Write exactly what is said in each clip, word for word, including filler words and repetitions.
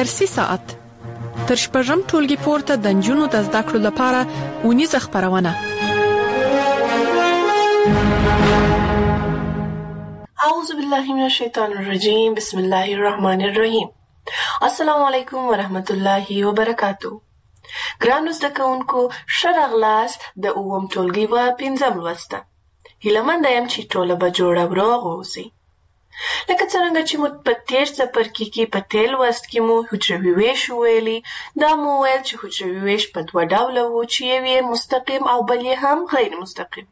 فارسي ساعت تر شپږم ټولګي پورته د نجونو د زده کړو لپاره اونیزه خپرونه. اعوذ بالله من الشیطان الرجیم. بسم الله الرحمن الرحیم. السلام علیکم ورحمت الله وبرکاتو. ګرانو زده کوونکو، ښه راغلاست د اووم ټولګي په پنځم لوست ته. هیله منده یم چې ټوله به جوړه او روغ اوسئ. لکه څرنګه چې مو په تېر څپرکي کې په تېر لوست کې مو حجروي ویش وویلي، دا مو وویل چې حجروي ویش په دوه ډوله و چې یو یې مستقیم او بل یې هم غیر مستقیم.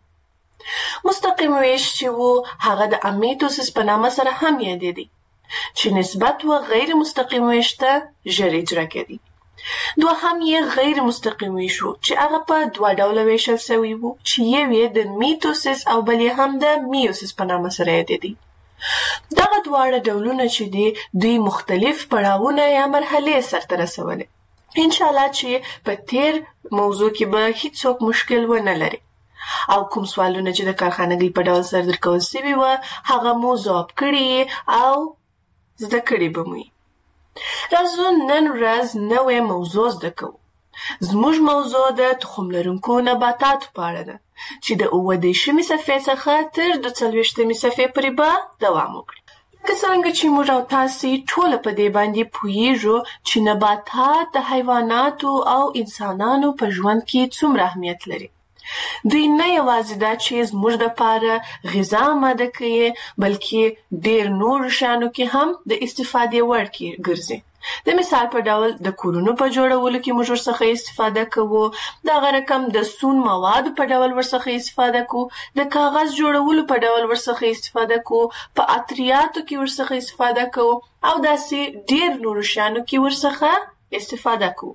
مستقیم ویش چې و هغه د امیتوسیس په نامه سره هم یادېدی، چې نسبت و غیر مستقیم ویش ته ژر اجرا کېدی. دوهم یې غیر مستقیم ویش و چې هغه په دوه ډوله ویشل سوی و چې یو یې د میتوسیس او بل یې هم د میوسیس په نامه سره یادېدی. دغه دواړه ډولونه چې دي دوی مختلف پړاوونه یا مرحلې سرته رسولې. انشاءالله چې په تیر موضوع کې به هیڅوک مشکل ونه لري او کوم سوالونه چې د کارخانګۍ په ډول سره درکول سوي وه هغه مو ځواب کړي او زده کړي به مو. راځو نن ورځ نوې موضوع زده کوو. زموږ موضوع د تخم لرونکو نباتاتو په اړه ده چې د اووه دېرشمې صفحې څخه تر دوه څلوېښتمې صفحې پورې به دوام وکړي. لکه څرنګه چې موږ او تاسې ټوله په دې باندې پوهیږو چې نباتات د حیواناتو او انسانانو په ژوند کې څومره اهمیت لري. دوی نه یوازې دا چې زموږ دپاره غذا آماده کوي، بلکې ډېر نورو شیانو کې هم د استفادې وړ ګرځي. د مثال په ډول د کورونو په جوړولو کې موږ ورڅخه استفاده کوو، دغه رقم د سون موادو په ډول ورڅخه استفاده کوو، د کاغذ جوړولو په ډول ورڅخه استفاده کوو، په عطریاتو کې ورڅخه استفاده کوو او داسې ډېر نورو شیانو کې ورڅخه استفاده کوو.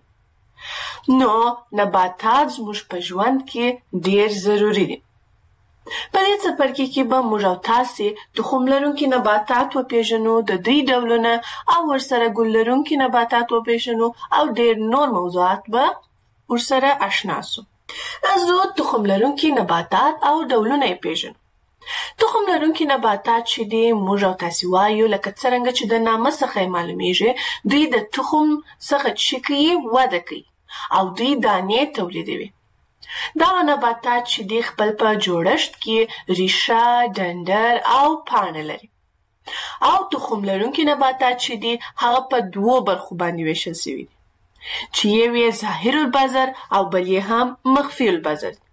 نو نباتات زموږ په ژوند کې ډېر ضروري دي. په دې څپرکي کې به موږ او تاسې تخم لرونکي نباتات وپېژنو، د دوی ډولونه او ورسره ګل لرونکي نباتات وپېژنو او ډېر نور موضوعات به ورسره اشنا سو. راځو تخم لرونکي نباتات او ډولونه یې پېژنو. تخم لرونکي نباتات چې دي موږ او تاسې وایو لکه څرنګه چې د نامه څخه یې معلومیږي، دوی د تخم څخه چې کوي وده کوي او دوی دانې تولیدوي. دغه نباتات چې دي خپل په جوړښت کې ریښه، ډنډر او پاڼه لري. او تخم لرونکي نباتات چې دي هغه په دوو برخو باندې ویشل سوي دي چې یو یې ظاهر البذر او بل یې هم مخفي البذر دي.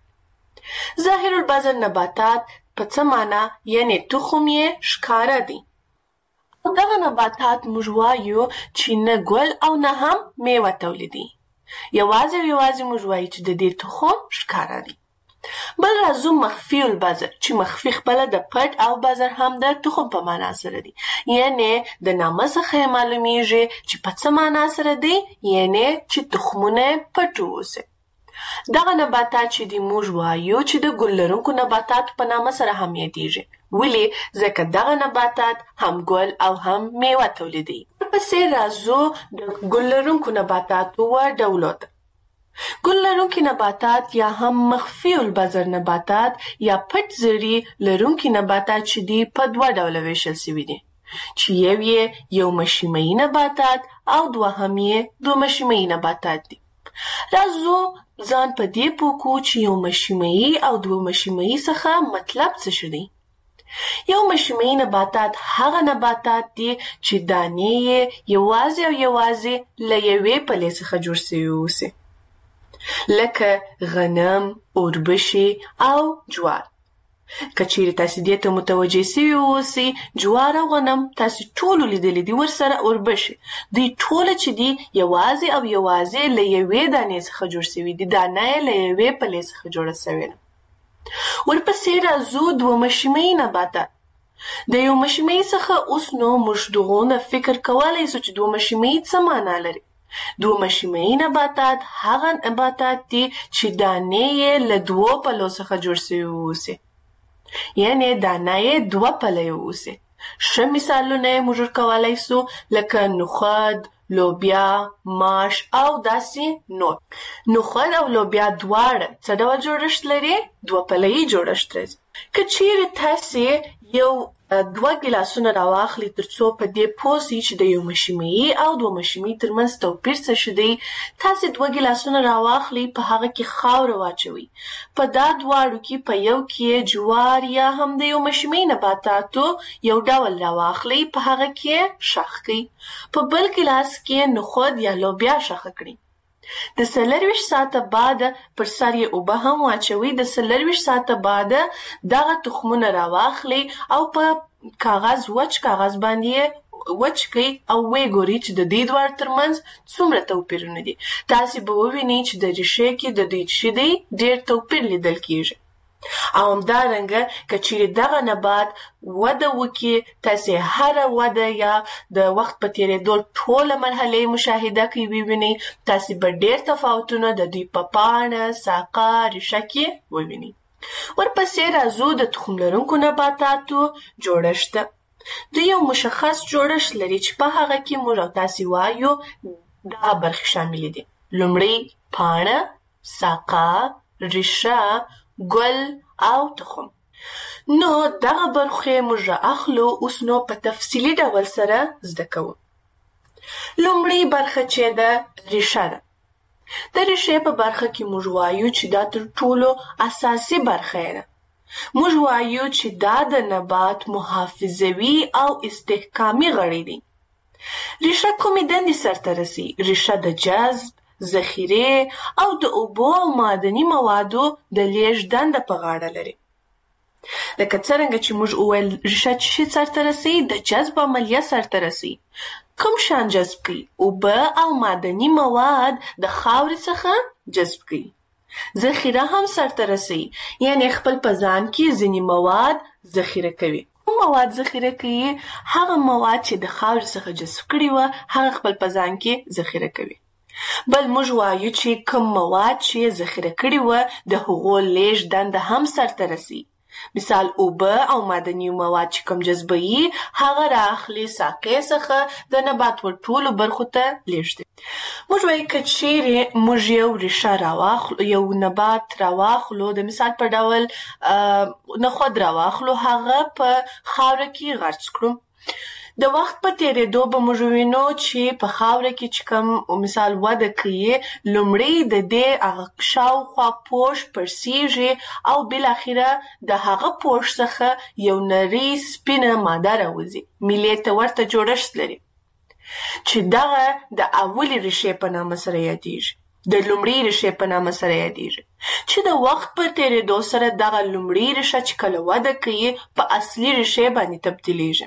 ظاهر البذر نباتات په څه معنا یعنې تخم یې ښکاره دی. او دغه نباتات موږ وایو چې نه ګل او نه هم میوه تولیدي. یوازې او یوازې موږ وایو چې د دې تخم ښکاره دی. بل راځو مخفي البذر چې مخفي خپله د پټ او بذر هم د تخم په معنا سره دی. یعنې د نامه څخه یې معلومیږي چې په څه معنا سره دی، یعنې چې تخمونه پټ واوسي. دغه نباتات چې دي موږ وایو چې د ګل لرونکو نباتاتو په نامه سره هم یادیږي. ولې؟ ځکه دغه نباتات هم ګل او هم میوه تولیدوي. ورپسې راځو د ګل لرونکو نباتاتو و ډولو ته. ګل لرونکي نباتات یا هم مخفي البذر نباتات یا پټ زړي لرونکي نباتات چې دي په دوه ډوله ویشل سوي دي، چې یو یې یو مشیمه‌ایي نباتات او دوهم یې دوه مشیمه‌ایي نباتات دي. راځو ځان په دې پوه کړو چې یو مشیمه‌ایي او دوه مشیمه‌ایي څخه مطلب څه شی دی. یو مشیمه‌ایي نباتات هغه نباتات دي چې دانې یې یوازې او یوازې له یوې پلې څخه جوړ سوي اوسي، لکه غنم، اوربشې او جوار. که چیرې تاسې دې ته متوجه سوي اوسئ، جوار او غنم تاسې ټولو لیدلي دي، ورسره اوربشې، دوی ټوله چې دي یوازې او یوازې له یوې دانې څخه جوړ سوي دي، دانه یې له یوې پلې څخه جوړه سوې ده. ورپسې راځو دوه مشیمه‌ایي نباتات. د یو مشیمه‌ایي څخه اوس نو موږ دغونه فکر کولی سو چې دوه مشیمه‌ایي څه معنا لري. دوه مشیمه‌ایي نباتات هغه نباتات دي چې دانې یې له دوو پلو څخه جوړ سوي اوسي، یعنې دانه یې دوه پلې اوسي. ښه مثالونه یې موږ ورکولی سو لکه نخود، لوبیا، ماش او داسې نور. نخود او لوبیا دواړه څه ډول جوړښت لري؟ دوه پله‌یي جوړښت لري. که چیرې تاسې یو دوه ګیلاسونه راواخلي تر څو په دې پوه سي چې د یو مشیمیي او دوه مشیمیي ترمنځ توپیر څه شی دی. تاسې دوه ګیلاسونه راواخلي، په هغه کې خاوره واچوئ. په دا دواړو کې په یو کې جوار یا هم د یو مشیمیي نباتاتو یو ډول راواخلي، په هغه کې شخ کړئ. په بل ګیلاس کې نخود یا لوبیا شخه کړئ. د څلرویشت ساعته بعد پر سر یې اوبه هم واچوئ. د څلرویشت ساعته بعد دغه تخمونه راواخلئ او په کاغذ وچ کاغذ باندې وچ کړئ او ویې ګورئ چې د دې دواړو ترمنځ څومره توپیرونه دي. تاسې به ووینئ چې د ریښې کې د دوی چې دی ډېر توپیر لیدل کیږي. او همدارنګه که چیرې دغه نبات وده وکړي، تاسې هره وده یا د وخت په تېرېدو ټوله مرحلې مشاهده کوي ووینئ، تاسې به ډېر تفاوتونه د دوی په پاڼه، ساقه، ریښه کې ووینئ. ورپسې راځو د تخم لرونکو نباتاتو جوړښت ته. دوی یو مشخص جوړښت لري چې په هغه کې موږ او تاسې وایو دغه برخې شاملې دي. لومړی پاڼه، ساقه، ریښه، ګل او تخم. نو دغه برخې موږ رااخلو. اوس نو په تفصیلي ډول سره زده کوو. لومړی برخه چې ده ریښه ده. د ریښې په برخه کې موږ وایو چې دا تر ټولو اساسي برخه ده. موږ وایو چې دا د نبات محافظوي او استحکامي غړي دي. ریښه کومې دندې سرته رسي؟ ریښه د جذب، ذخیرې او د اوبو او معدني موادو د لیږد دنده په غاړه لري. لکه څرنګه چې موږ وویل ریښه څه شي سرته رسوي؟ د جذب عملیه سرته رسوي. کوم شیان جذب کوي؟ اوبه او معدني مواد د خاورې څخه جذب کوي. ذخیره هم سرته رسوي، یعنې خپل په ځان کې ځینې مواد ذخیره کوي. کوم مواد ذخیره کوي؟ هغه مواد چې د خاورې څخه جذب کړي وه هغه خپل په ځان کې ذخیره کوي. بل موږ وایو چې کوم مواد چې ذخیره کړي وه د هغو لیږد دنده هم سرته رسي. مثال اوبه او معدني مواد چې کوم جذبوي هغه رااخلي ساقې څخه د نبات ور ټولو برخو ته لیږدوي. موږ وایو که چیرې موږ یو ریښه راواخلو، یو نبات راواخلو، د مثال په ډول نخود راواخلو، هغه په خاوره کې غرس کړو. د وخت په تېرېدو به موږ وینو چې په خاوره کې چې کوم مثال وده کوي، لومړی د دې هغه شاوخوا پوښ پړسیږي او بالاخره د هغه پوښ څخه یو نرۍ سپینه ماده راوځي. میلې ته ورته جوړښت لري چې دغه د اولې ریښې په نامه سره یادیږي، د لومړۍ ریښې په نامه سره یادیږي، چې د وخت په تېرېدو سره دغه لومړۍ ریښه چې کله وده کوي په اصلي ریښې باندې تبدیلیږي،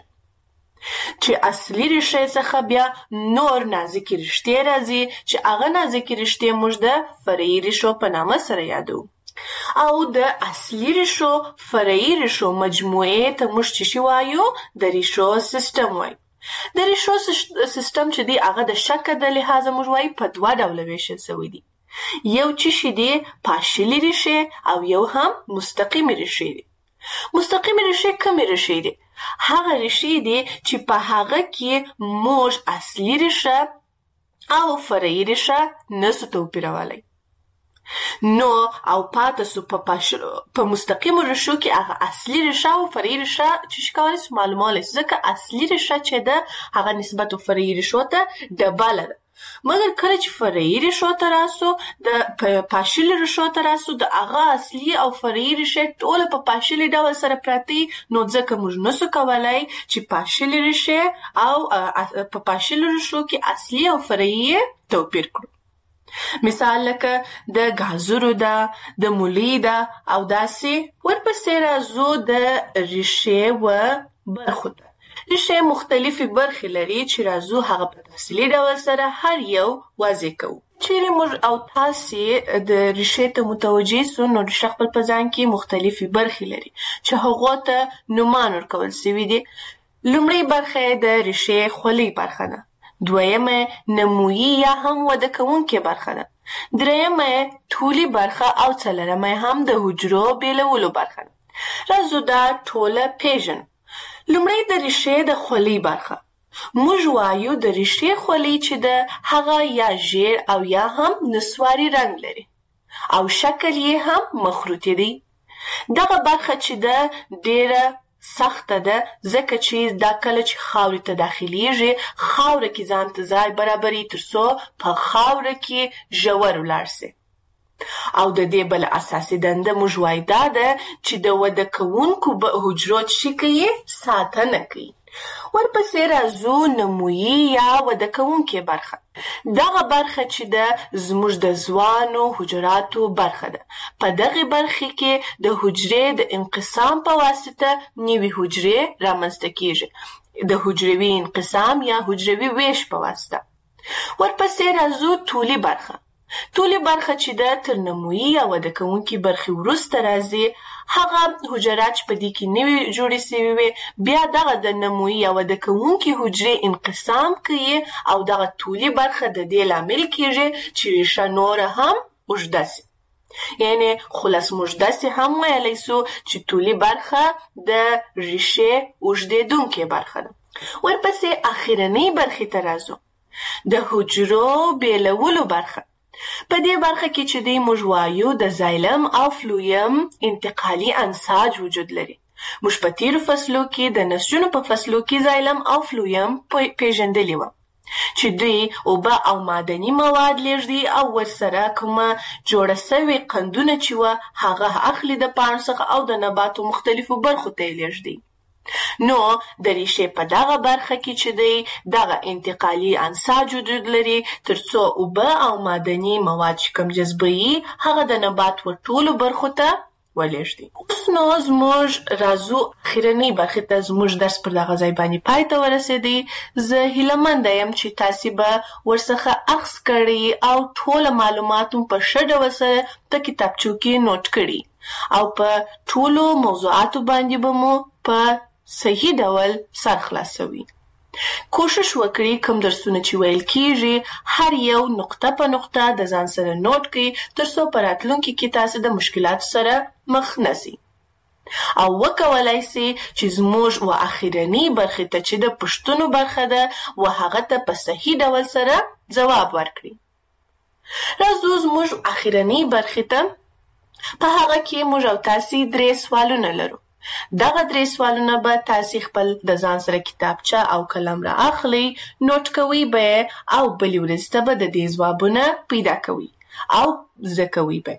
چې اصلي ریښې څخه بیا نور نازکې رشتې راځي چې هغه نازکې رشتې موږ د فرعي ریښو په نامه سره یادو. او د اصلي ریښو فرعي ریښو مجموعې ته موږ څه شی وایو؟ د ریښو سیستم وایو. د ریښو سیستم چې دی هغه د شکل د لحاظه موږ وایو په دوه ډوله ویشل شوی دی. یو چې شی دی پاشلي ریښې او یو هم مستقیمې ریښې دي. مستقیمې ریښې کومې ریښې دي؟ هغه ریښې دي چې په هغه کې موږ اصلي ریښه او فرعي ریښه نسو توپیرولی. نو او پاته سو په پاشلو په مستقیمو ریښو کې هغه اصلي ریښه او فرعي ریښه چې شي کولی سو معلومولی سو، ځکه اصلي ریښه چې ده هغه نسبت فرعي ریښو ته ډبله ده. مګر کله چې فرعي ریښو ته راسو، د پاشلي ریښو ته راسو، د هغه اصلي او فرعي ریښې ټوله په پاشلي ډول سره پراته وي، نو ځکه موږ نسو کولی چې پاشلي ریښې او په پاشلو ریښو کې اصلي او فرعي توپیر کړو. مثال لکه د ګازرو ده، د مولی ده او داسې. ورپسې راځو د ریښې و برخو ته. ریښې مختلفې برخې لري چې راځو هغه په تفصیلي ډول سره هر یو واضح کوو. چیرې موږ او تاسې د ریښې ته متوجه سو، نو ریښه خپل په ځان کې مختلفې برخې لري چې هغو ته نومان ورکول سوي دي. لومړۍ برخه د ریښې خولۍ برخه ده. دویمه نمویي یا هم وده کوونکې برخه ده. دریمه طولي برخه او څلورمه هم د حجرو بیلولو برخه ده. راځو دا ټوله پیژنو. لومړی د ریښې د خولۍ برخه. موږ وایو د ریښې خولۍ چې ده هغه یا ژیړ او یا هم نسواري رنګ لري او شکل یې هم مخروطي دی. دغه برخه چې ده ډیره سخته ده، ځکه چې دا کله چې خاورې ته داخلیږي خاوره کې ځان ته ځای برابري تر څو په خاوره کې ژور ولاړ سي. او د دې بل اساسي دنده موږ وایو دا ده چې د وده کوونکو حجرو چې کوي ساتنه کوي. ورپسې راځو نمویي یا وده کوونکې برخه. دغه برخه چې ده زموږ د ځوانو حجراتو برخه ده. په دغه برخه کې د حجرې د انقسام په واسطه نوي حجرې رامنځته کیږي، د حجروي انقسام یا حجروي ویش په واسطه. ورپسې راځو طولي برخه. طولي برخه چې ده تر نمویي یا وده کوونکې برخې وروسته راځي. هغه حجرات چې په دې کې نوي جوړې سوي وي بیا دغه د نمویي یا وده کوونکې حجرې انقسام کوي او دغه طولي برخه د دې لامل کیږي چې ریښه نوره هم اوږده سي. یعنې خلاص موږ داسې هم ویلی سو چې طولي برخه د ریښې اوږدېدونکې برخه ده. ورپسې اخرنۍ برخې ته راځو، د حجرو بیلولو برخه. په دې برخه کې چې دی موږ وایو د زایلم او فلویم انتقالي انساج وجود لري. موږ په تیرو فصلو کې د نسجونو په فصلو کې زایلم او فلویم پیژندلي وه چې دوی اوبه او معدني مواد لیږدي او ورسره کومه جوړه سوې قندونه چې وه هغه اخلي د پاڼو څخه او د نباتو مختلفو برخو ته یې لیږدي. نو د ریښې په دغه برخه کې چې دی دغه انتقالي انساج وجود لري تر څو اوبه او معدني مواد چې کوم جذبوي هغه د نبات ور ټولو برخو ته ولیږدي. اوس نو زموږ راځو اخرنۍ برخې ته. زموږ درس پر دغه ځای باندې پای ته ورسېدی. زه هیلهمنده یم چې تاسې به ورڅخه اخذ کړي او ټوله معلومات هم په ښه ډول سره په کتابچو کې نوټ کړي او په ټولو موضوعاتو باندې به مو په صحیح ډول سر خلاصوي. کوشش وکړئ کوم درسونه چې ویل کیږي هر یو نقطه په نقطه د ځان سره نوٹ کړئ تر څو په راتلونکي کې تاسو د مشکلاتو سره مخ نشئ او وکولای سئ چې زموږ و اخرنۍ برخې ته چې د پوښتنو برخه ده و هغه ته په صحیح ډول سره ځواب ورکړئ. راځو زموږ اخرنۍ برخې ته. په هغه کې موږ او تاسې درې سوالونه لرو. دغه درې سوالونه به تاسې خپل د ځان سره کتابچه او قلم را اخلئ، نوٹ کوئ به او بلې ورځې ته به د دې ځوابونه پیدا کوئ او زده کوئ به.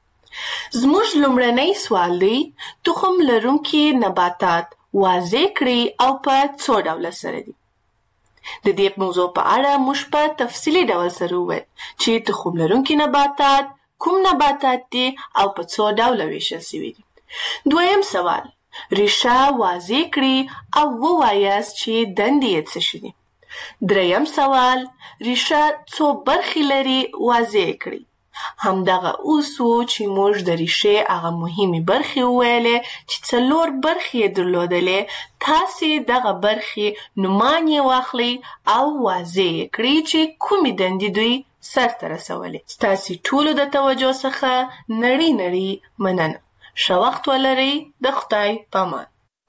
زموږ لومړنی سوال دی تخم لرونکي نباتات واضح کړئ او په څو ډوله سره دي. د دې موضوع په اړه موږ په تفصیلي ډول سره وویل چې تخم لرونکي نباتات کوم نباتات دي او په څو ډوله ویشل سوي دي. دویم سوال، ریښه واضح کړئ او ووایاست چې دندې یې څه شي دي. دریم سوال، ریښه څو برخې لري واضح کړئ. همدغه اوس و چې موږ د ریښې هغه مهمې برخې وویلې چې څلور برخې یې درلودلې. تاسې دغه برخې نومان یې واخلئ او واضح یې کړئ چې کومې دندې دوی سرته رسولې. ستاسې ټولو د توجه څخه نړۍ نړۍ مننه. ښه وخت ولرئ. د خدای په امان.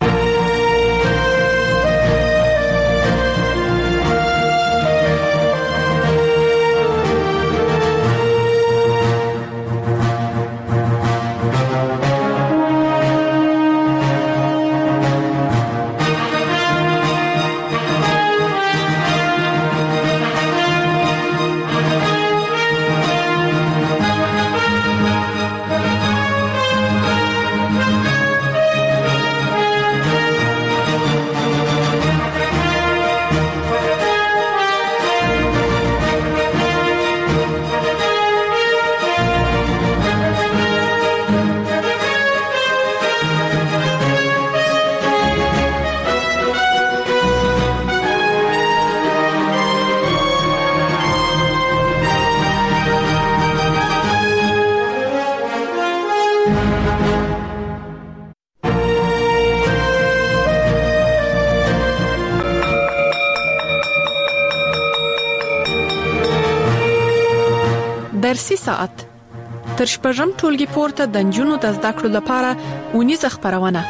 درسي ساعت تر شپږم ټولګي پورته د نجونو د زده کړو لپاره اونیزه خبرونه.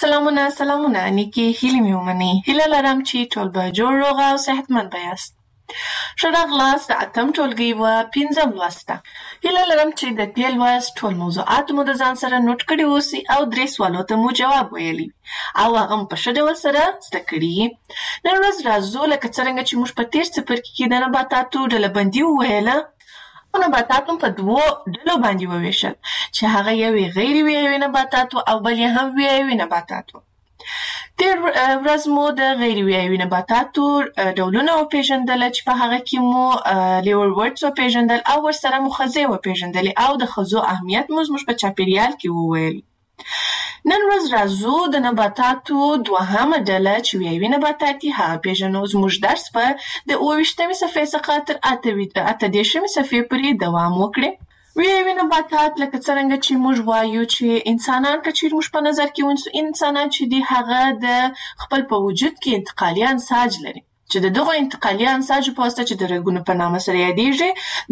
سلامونه سلامونه نیکی هیله مې ومني. هیله لرم چې ټول به جوړ روغ او صحتمند یاست. ښه راغلاست د اتم ټولګي و پنځم لوست ته. هیله لرم چې د دې لوست ټول موضوعات مو د ځان سره نوټ کړي اوسي او درې سوالو ته مو جواب ویلی او هغه مو په ښه ډول سره زده کړي. نن ورځ راځو لکه څرنګه چې موږ په تېر څپرکي کې د نباتاتو ډلبندي وویله، نباتات هم په دوو ډلو باندې وویشل چې هغه یو غیر ویایوي نباتات او بل یې هم ویایوي نباتات و. تېر ورځ مو د غیر ویایوي نباتاتو ډولونه وپېژندله چې په هغه کې مو لیورورډز وپېژندل او ورسره مو ښځې وپېژندلې او د ښځو اهمیت مو زموږ په چاپېریال کې وویلي. نن ورځ راځو د نباتاتو دوهمه ډله چې ویایوي نباتات دي هغه پېژنو. زموږ درس به د اووه ویشتمې صفحې څخه تر اته دېرشمې صفحې پورې دوام وکړي. ویایوي نباتات لکه څرنګه چې موږ وایو چې انسانان که چیرې موږ په نظر کې ونیسو، انسانان چې دي هغه د خپل په وجود کې انتقالي انساج لري چې د دغو انتقالي انساجو په واسطه چې د رګونو په نامه سره یادېږي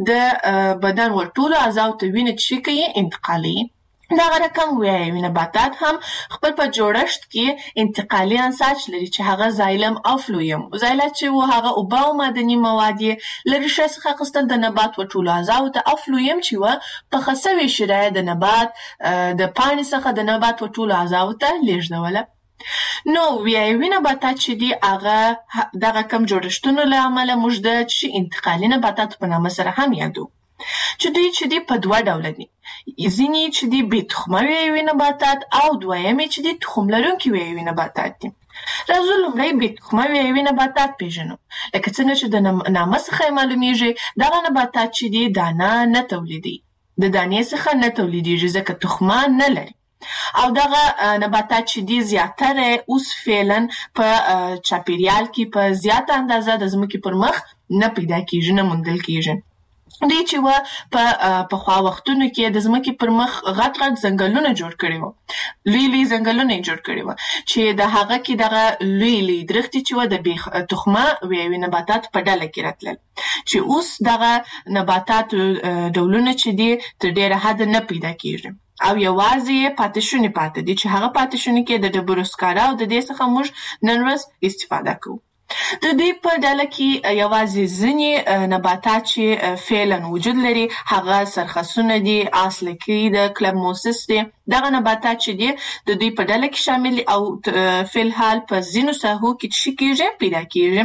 د بدن ور ټولو اعضاو ته وینه چې کوي انتقالوي. دغه رقم ویایوي نباتات هم خپل په جوړښت کې انتقالي انساج لري چې هغه زایلم او فلویم. زایلات چې و هغه اوبه او معدني مواد یې له ریښې څخه اخیستل د نبات و ټولو اعضاو ته، او فلویم چې و پخه سوې شیره د نبات د پاڼې څخه د نبات و ټولو اعضاو ته لیږدوله. نو ویایوي نباتات چې دي هغه دغه کم جوړښتونو له امله موږ د انتقالي نباتاتو په نامه سره هم یادو چې دوی چې دي په دوه ډوله دي. ځینې چې دي بې تخمه ویایوي نباتات او دویمې چې دي تخم لرونکي ویایوي نباتات دي. راځو لومړی بې تخمه ویایوي نباتات پېژنو. لکه څنګه چې د نامه څخه یې معلومیږي دغه نباتات چې دي دانه نه تولیدوي، د دانې څخه نه تولیدېږي ځکه تخمه نه لري. او دغه نباتات چې دي زیاتره اوس فعلا په چاپېریال کې په زیاته اندازه د ځمکې پر مخ نه پیدا کېږي، نه موندل کېږي. دوی چې و په پخوا وختونو کې د ځمکې پر مخ غټ غټ ځنګلونه جوړ کړي وو، لوی لوی ځنګلونه یې جوړ کړي وو چې د هغه کې دغه لوی لوی درختې چې و د بې تخمه ویایوي نباتاتو په ډله کې راتلل چې اوس دغه نباتاتو ډولونه چې دي تر ډېره حده نه پیدا کېږي او یوازې یې پاتې شوني پاتې دي چې هغه پاتې شوني کې د ډبرو سکاره او د دې څخه موږ نن ورځ استفاده کوو. د دې په ډله کې یوازې ځینې نباتات چې فعلا وجود لري هغه سرخسونه دي، آسلکي د کلبموسس دي. دغه نباتات چې دي د دوی په ډله کې شامل دي او فلحال په ځینو ساحو کې څه کېږي پیدا کېږي.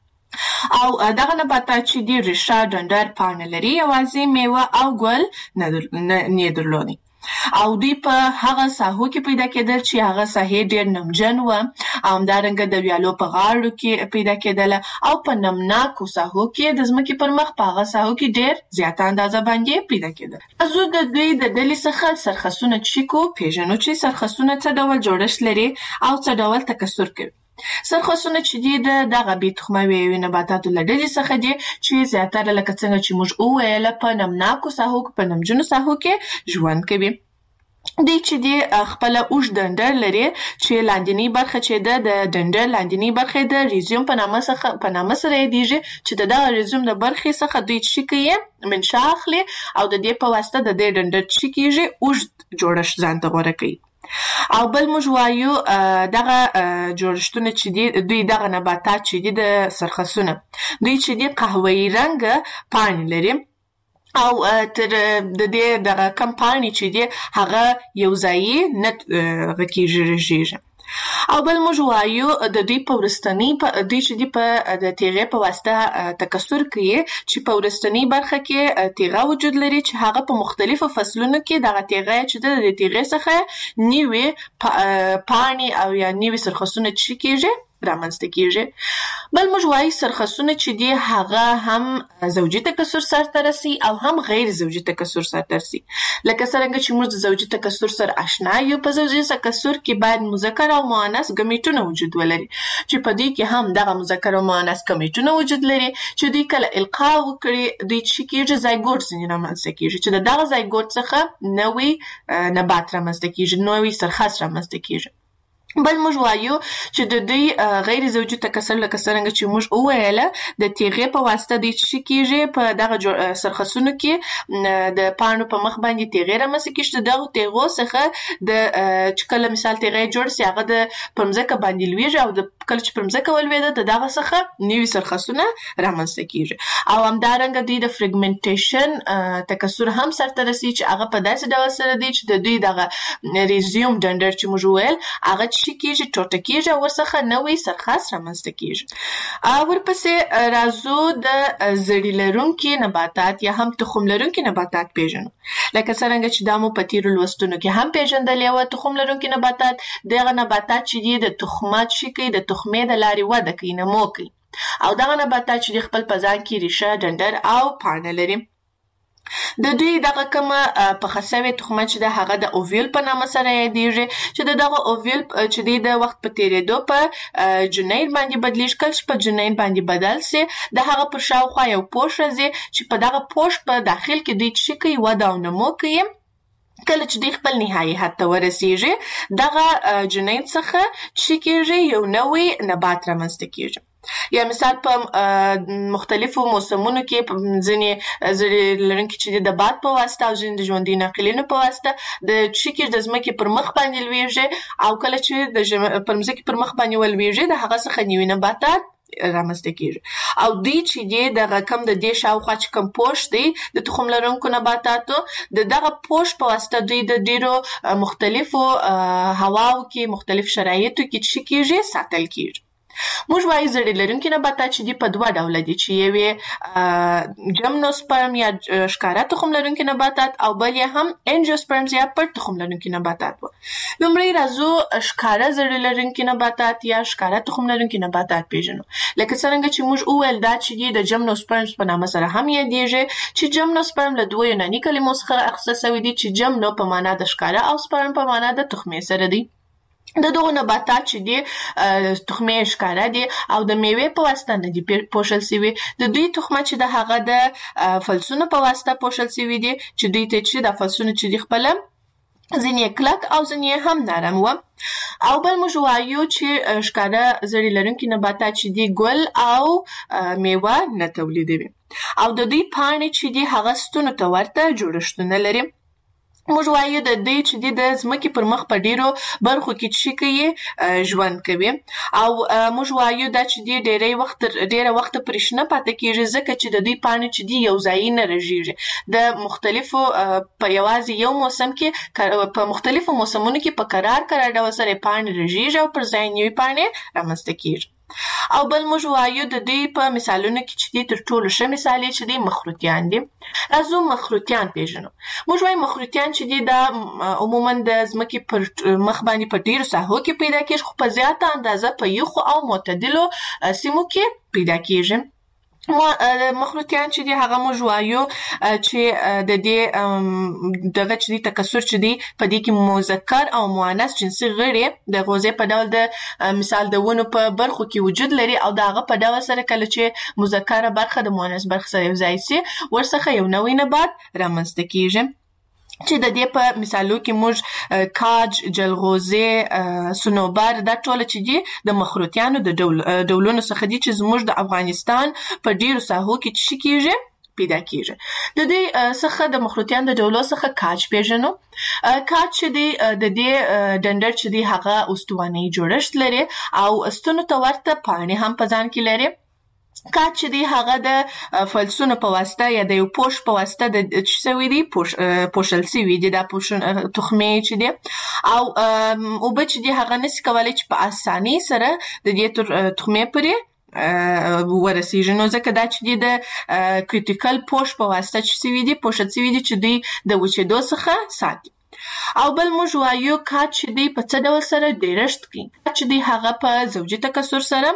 او دغه نباتات چې دي ریښه، ډنډر، پاڼه لري، یوازې میوه او ګل نه درلودي او دوی په هغه ساحو کې پیدا کېدل چې هغه ساحې ډېر نمجن و او همدارنګه د ویالو په غاړو کې پیدا کېدله او په نمناکو ساحو کې د ځمکې پر مخ په هغه ساحو کې ډېر زیاته اندازه باندې پیدا کېدل. زه د دوی د ډلې څخه سرخسونه چې کو پېژنو چې سرخسونه څه ډول جوړښت لري او څه ډول تکثر کوي. سرخسونه چې دي د دغه بې تخمه ویایوي نباتاتو له ډلې څخه دي چې زیاتره لکه څنګه چې موږ وویله په نمناکو ساحو په نمجنو ساحو کې ژوند کوي. دوی چې دي خپله اوږد ډنډر لري چې لاندینۍ برخه چې ده د ډنډر لاندینۍ برخه د ریزیوم په نامه څخه په نامه سره یادېږي چې د دغه ریزیوم د برخې څخه دوی څه کوي منشا اخلي او د دې په واسطه د دې ډنډر څه کېږي اوږد جوړښت ځان ته غوره کوي. او بل موږ وایو دغه جوړښتونه چې دي دوی دغه نباتات چې دي د سرخسونه دوی چې دي قهوه‌ایي رنګه پاڼې لري او تر د دې دغه کم پاڼې چې دي هغه یو ځایي نه غکېږي رژېږي. او بل موږ وایو د دوی په وروستنۍ دوی چې دي په د تیغې په واسطه تکثر کوي چې په وروستنۍ برخه کې تیغه وجود لري چې هغه په مختلفو فصلونو کې دغه تیغه چې د تیغې څخه نوې پاڼې او یا نوې سرخسونه چې کېږي رامنځته کېږي. بل موږ وایو سرخسونه چې دي هغه هم زوجي تکثر سرته رسي او هم غیر زوجي تکثر سرته رسي. لکه څرنګه چې موږ د زوجي تکثر سره آشنا یو، په زوجي تکثر کې باید مذکر او مؤنث ګمیټونه وجود ولري چې په دې کې هم دغه مذکر او مؤنث ګمیټونه وجود لري چې دوی کله القا وکړي دوی چې کېږي زایګوټ ځینې رامنځته کېږي چې د دغه زایګوټ څخه نوی نبات رامنځته کېږي، نوی سرخس رامنځته کېږي. بل موږ وایو چې د دوی غیر زوجي تکثر لکه څرنګه چې موږ وویله د تیغې په واسطه دوی څه کیږي په دغه سرخصونو کې د پاڼو په مخ باندې تیغې رامنځته کیږي د دغو تیغو څخه د چې کله مثال تیغې جوړ سي هغه د پر مځکه باندې لویږي او د کله چې پر مځکه ولوېده د دغه څخه نوي سرخصونه رامنځته کیږي او همدارنګه دوی د فریګمنټیشن تکثر هم سرته رسي چې هغه په داسې ډول سره دی چې د دوی دغه ریزیوم ډنډر چې موږ ویل هغه شي کیږي ټوټه کیږي او ورڅخه نوې سرخاص رامنځته کیږي او ورپسې راځو د زړی لرونکي نباتات یا هم تخم لرونکي نباتات پیژنو لکه څرنګه چې دا مو په تیرو لوستونو کې هم پیژندلې وه تخم لرونکي نباتات دغه نباتات چې دي د تخمات شي کوي د تخمې د لارې وده کوي نمو کوي او دغه نباتات چې خپل په ځان کې ریشه ډنډر او پاڼه لري د دوی دغه کومه پخه سوې تخمه چې د هغه د اوویل په نامه سره یادیږي چې د دغه اوویل چې دی د وخت په تیریدو په جنین باندې بدلیږي کله چې په جنین باندې بدل سي د هغه پر شاوخوا یو پوښ راځي چې په دغه پوښ په داخل کې دوی څه کوي وده او نمو کوي کله چې دوی خپل نهایي حد ته ورسیږي دغه جنین څخه څه کیږي یو نوی نبات رامنځته کیږي یا مثال په مختلفو موسمونو کې ځینې زړی لرونکي چې د باد په واسطه او ځینې د ژوندي ناقلینو په واسطه د څه د ځمکې پر مخ باندې لویږي او کله چې د پر ځمکې پر مخ باندې ولویږي د هغه څخه نوي نباتات رامنځته کیږي او دوی چې دی دغه کم د دې شاوخوا چې کوم پوښ دی د تخم لرونکو نباتاتو د دغه پوښ په واسطه دوی د ډیرو مختلفو هواو کې مختلف شرایطو کې څه کیږي ساتل کیږي موږ وایو زړی لرونکي نباتات چې دي په دوه ډوله دي چې یو جمنوسپرم یا ښکاره تخم لرونکي نباتات او بل یې هم انجیوسپرمز یا پټ تخم لرونکي نباتات وو لومړی راځو ښکاره زړی لرونکي نباتات یا ښکاره تخم لرونکي نباتات پیژنو لکه څرنګه چې موږ وویل دا چې دي د جمنوسپرمز په نامه سره هم یادیږي چې جمنوسپرم له دوه یوناني کلمو څخه اخیستل سوي دي چې جمنو په معنا د ښکاره او سپرم په معنا د تخمې سره دی د دغو نباتات چې دي تخمې ښکاره دي او د میوې په واسطه نه دي پوښل سوي د دوی تخمه چې د هغه د فلسونو په واسطه پوښل سوي دي چې دوی ته چې د فلسونو چې دي خپله ځینې کلک او ځینې هم نرم وه او بل موږ وایو چې ښکاره زړی لرونکي نباتات چې دي ګل او میوه نه تولیدوي او د دوی پاڼې چې دي هغه ستونو ته ورته جوړښتونه لري موږ وایو د دوی چې دي د ځمکې پر مخ په ډیرو برخو کې څه کوي ژوند کوي او موږ وایو دا چې دي ډیری وخت ډیره وخت پرې شنه پاتې کیږي ځکه چې د دوی پاڼې چې دي یو ځای نه رژیږي د مختلفو په یوازې یو موسم کې په مختلفو موسمونو کې په قرار قرار ډول سره پاڼې رژیږي او پر ځای نوې پاڼې رامنځته کیږي او بل موږ وایو د دوی په مثالونو کې چې دي تر ټولو ښه مثال یې چې دي مخروطیان دي راځو مخروطیان پیژنو موږ وایو مخروطیان چې دي دا عموما د ځمکې پر مخ باندې په ډیرو ساحو کې پیدا کیږي خو په زیاته اندازه په یخو او معتدلو سیمو کې پیدا کیږي مخروطیان چې دي هغه موږ وایو چې د دې دغه چې دي تکثر چې دي په دې کې مذکر او مؤنث جنسي غړي د غوزې په ډول د مثال د ونو په برخو کې وجود لري او د هغه په ډول سره کله چې مذکره برخه د مؤنث برخه سره یو ځای سي ورڅخه یو نوی نبات رامنځته کیږي چې د دې په مثالو کې موږ کاج جلغوزې صنوبر دا ټول چې دي د مخروطیانو د ډولونو څخه دي چې زموږ د افغانستان په ډیرو ساحو کې څه کیږي پیدا کیږي د دې څخه د مخروطیانو د ډولو څخه کاج پیژنو کاج چې دی د دې ډنډر چې دی هغه استواني جوړښت لري او ستونو ته ورته پاڼې هم په ځان کې لري کاج چې دی هغه د فلسونو په واسطه یا د یو پوښ په واسطه د څه سوي دي پوښل سوي دي دا تخمې چې دي او اوبه چې دي هغه نسي کولی چې په اسانۍ سره د دې تخمې پورې ورسیږي نو ځکه دا چې دي د کریټیکل پوښ په واسطه چې سوي دي پوښل سوي دي چې دوی د وچېدو څخه ساتي او بل موږ وایو کاج چې دی په څه ډول سره ډیرښت کوي چې دی هغه په زوجي تکثر سره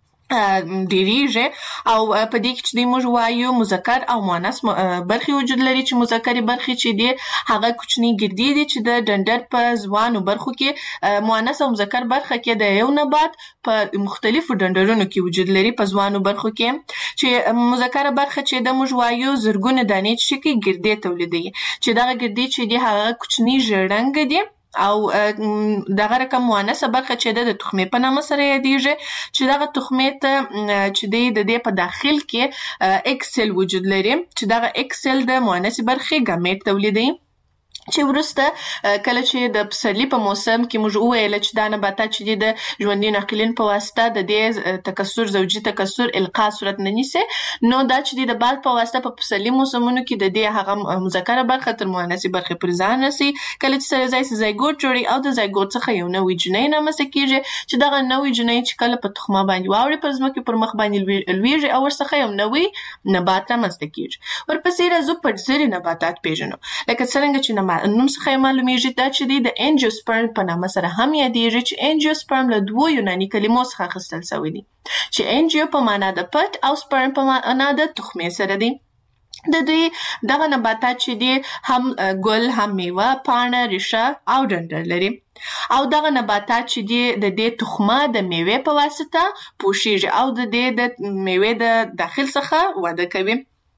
ډیریږي او په دې کې چې دوی موږ وایو مذکر او مؤنث برخې وجود لري چې مذکرې برخې چې دي هغه کوچني ګردې دي چې د ډنډر په ځوانو برخو کې مؤنث او مذکر برخه کې د یو نبات په مختلفو ډنډرونو کې وجود لري په ځوانو برخو کې چې مذکر برخه چې د موږ وایو زرګونه دانې چې کې ګردې تولیدوي چې دغه ګردې چې دي هغه کوچني ژړنګ دي او دغه رقم مؤنثه برخه چې د تخمې په نامه سره یادېږي چې دغه تخمې ته چې دی د دې په داخل کې اکسل وجود لري چې دغه اکسل د مؤنث برخې ګامیټ تولیدوي چې ورسته کله چې د پسرلي په موسم کې موږ وویل چې دا نباتات چې دي د ژوندي ناقلین په واسطه د دې تکثر زوجي تکثر القاء صورت نه نیسي نو دا چې دي د باد په واسطه په پسرلي موسمونو کې د دې هغه مذکره برخه تر مؤنث برخې پورې ځان رسي کله چې سره ځای زایګوټ جوړي او د زایګوټ څخه یو نوی جنۍ رامنځته کیږي چې دغه نوی جنۍ چې کله په تخمه باندې واوړي پر ځمکې پر مخ باندې لویږي او ورڅخه یو نوی نبات رامنځته کیږي ورپسې راځو پټزري نباتات پیژنو لکه څرنګه چې نوم څخه معلومیږي دا چې دی د انجیوسپرم په نامه سره هم یادېږي چې انجیوسپرم له دوو یوناني کلمو څخه اخیستل شوی دی چې انجیو په معنا د پټ او سپرم په معنا د تخمې سره دی د دې دغه نباتات چې دي هم ګل هم میوه پاڼه ریشه او ډنډر لري او دغه نباتات چې دي د دې تخمه د میوې په واسطه پوشیږي او د دې د میوې د داخل څخه وده کوي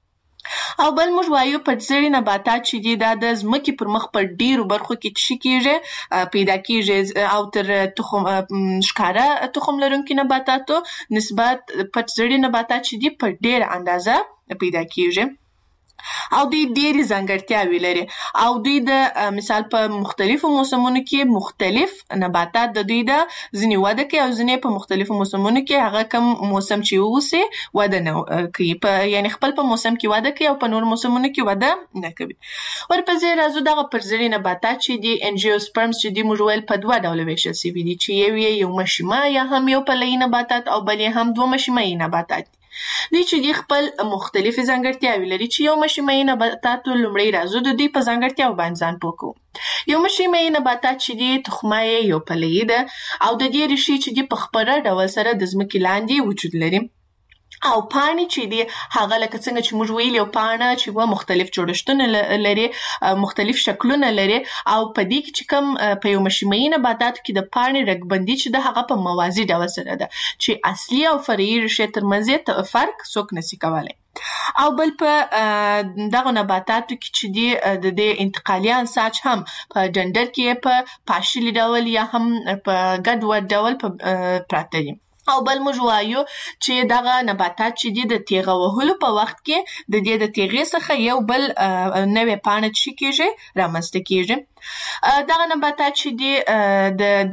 او بل موږ وایو پټزري نباتات چې دي دا د ځمکې پر مخ په ډیرو برخو کې څه کیږي پیدا کیږي او تر تخم ښکاره تخم لرونکي نباتاتو نسبت پټزري نباتات چې دي په ډیره اندازه پیدا کیږي او دوی ډېرې ځانګړتیاوې لري او دوی د مثال په مختلفو موسمونو کې مختلف نباتات د دوی د ځینې وده کوي او ځینې په مختلفو موسمونو کې هغه کوم موسم چې ووسي وده نه کوي په یعنی خپل په موسم کې وده کوي او په نور موسمونو کې وده نه کوي ورپسې راځو دغه پرزري نباتات چې دي انجیوسپرمز چې دي موږ ویل په دوه ډوله ویشل شوي دي چې یو یې یو مشیمه یا هم یو پلهیي نباتات او بل یې هم دوه مشیمه‌یي نباتات دي دوی چې دي خپل مختلفې ځانګړتیاوې لري چې یو مشیمه‌یي نباتاتو لومړی راځو د دوی په ځانګړتیاو باندې ځان پوه کوو یو مشیمه‌یي نباتات چې دي تخمه یې یو پلهیي ده او د دې ریښې چې دي په خپره ډول سره د ځمکې لاندې وجود لري او پاڼې چې دي هغه لکه څنګه چې موږ ویل یو پاڼه چې و مختلف جوړښتونه لري مختلف شکلونه لري او په دې کې چې کوم په یو مشیمه‌یي نباتاتو کې د پاڼې رګبندي چې د هغه په موازي ډول سره ده چې اصلي او فرعي ریښې ترمنځ یې فرق څوک نشي کولی او بل په دغه نباتاتو کې چې دي د دې انتقالي انساج هم په ډنډر کې په پاشلي ډول یا هم په ګډوډ ډول پراته دي او بل موږ وایو چې دغه نباتات چې دي د تیغه وهلو په وخت کې د دې د تیغې څخه یو بل نوې پاڼه چې کیږي رامنځته کیږي دغه نباتات چې دي د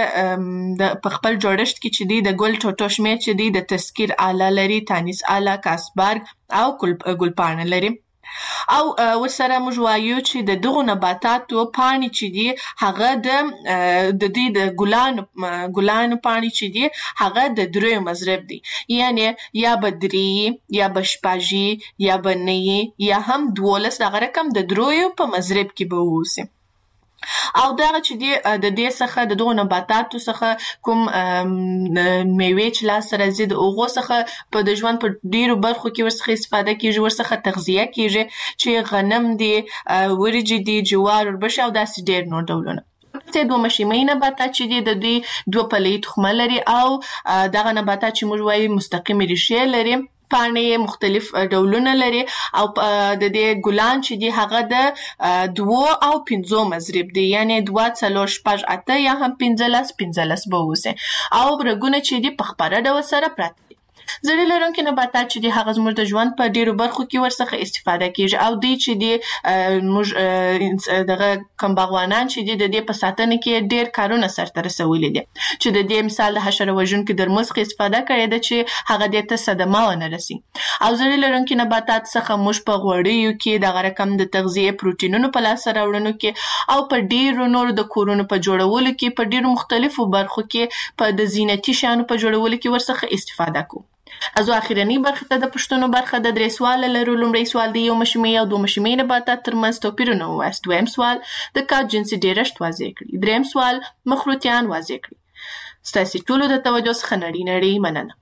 دې د په خپل جوړښت کې چې دي د ګل ټوټو شمېر چې دي د تذکیر آله لري تانیس آله کاسبارګ او ګلپاڼه لري او ورسره موږ وایو چې د دغو نباتاتو پاڼې چې دي هغه د د دې د ګلانو ګلانو پاڼې چې دي هغه د دریو مضرب دي یعنی یا به درې یا به شپږ یا به نهه یا هم دولس دغه رقم د دریو په مضرب کې به واوسي او دغه چې دی د دې څخه د دغو نباتاتو څخه کوم میوې چې لاس راځي د هغو څخه په د ژوند په ډیرو برخو کې ورڅخه استفاده کیږي ورڅخه تغذیه کیږي چې غنم دی ورجې دي جوار وربشې او داسې ډیر نور ډولونه چې دوه مشیمه‌یي نباتات چې دي د دوی دوه پلهیي تخمه لري او دغه نباتات چې موږ وایو مستقیمې ریښې لري پاڼې مختلف ډولونه لري او د دې ګلان چې دي هغه د دوه او پنځو مضرب دي یعنی دوه څلور شپږ اته یا هم پنځلس پنځلس به اوسي او رګونه چې دي په خپره ډول سره پراته دي زړې لرونکي نباتات چې دي هغه زموږ د ژوند په ډیرو برخو کې ورڅخه استفاده کیږي او دوی چې دي موږ دغه کوم باغوانان چې دي د دې په ساتنه کې ډیر کارونه سرته رسولي دي چې د دې مثال د حشره وژونکو درمل څخه استفاده کړې ده چې هغه دې ته صدمه ونه رسي او زړې لرونکي نباتات څخه موږ په غوړیو کې دغه رقم د تغذیه پروتینونو په لاسته راوړنو کې او په ډیرو نورو د کورونو په جوړولو کې په ډیرو مختلفو برخو کې په د زینتي شیانو په جوړولو کې ورڅخه استفاده کوو ازو اخیرنی برخه ته د پښتنو برخه د درې سوال لرو لومړی سوال دی یو مشیمه‌یي او دوه مشیمه‌یي نباتات ترمنځ توپیرونه ووایاست دویم سوال د کار جنسي ډیرښت واضح کړئ دریم سوال مخروطیان واضح کړئ ستاسو ټولو د توجه څخه نړۍ نړۍ مننه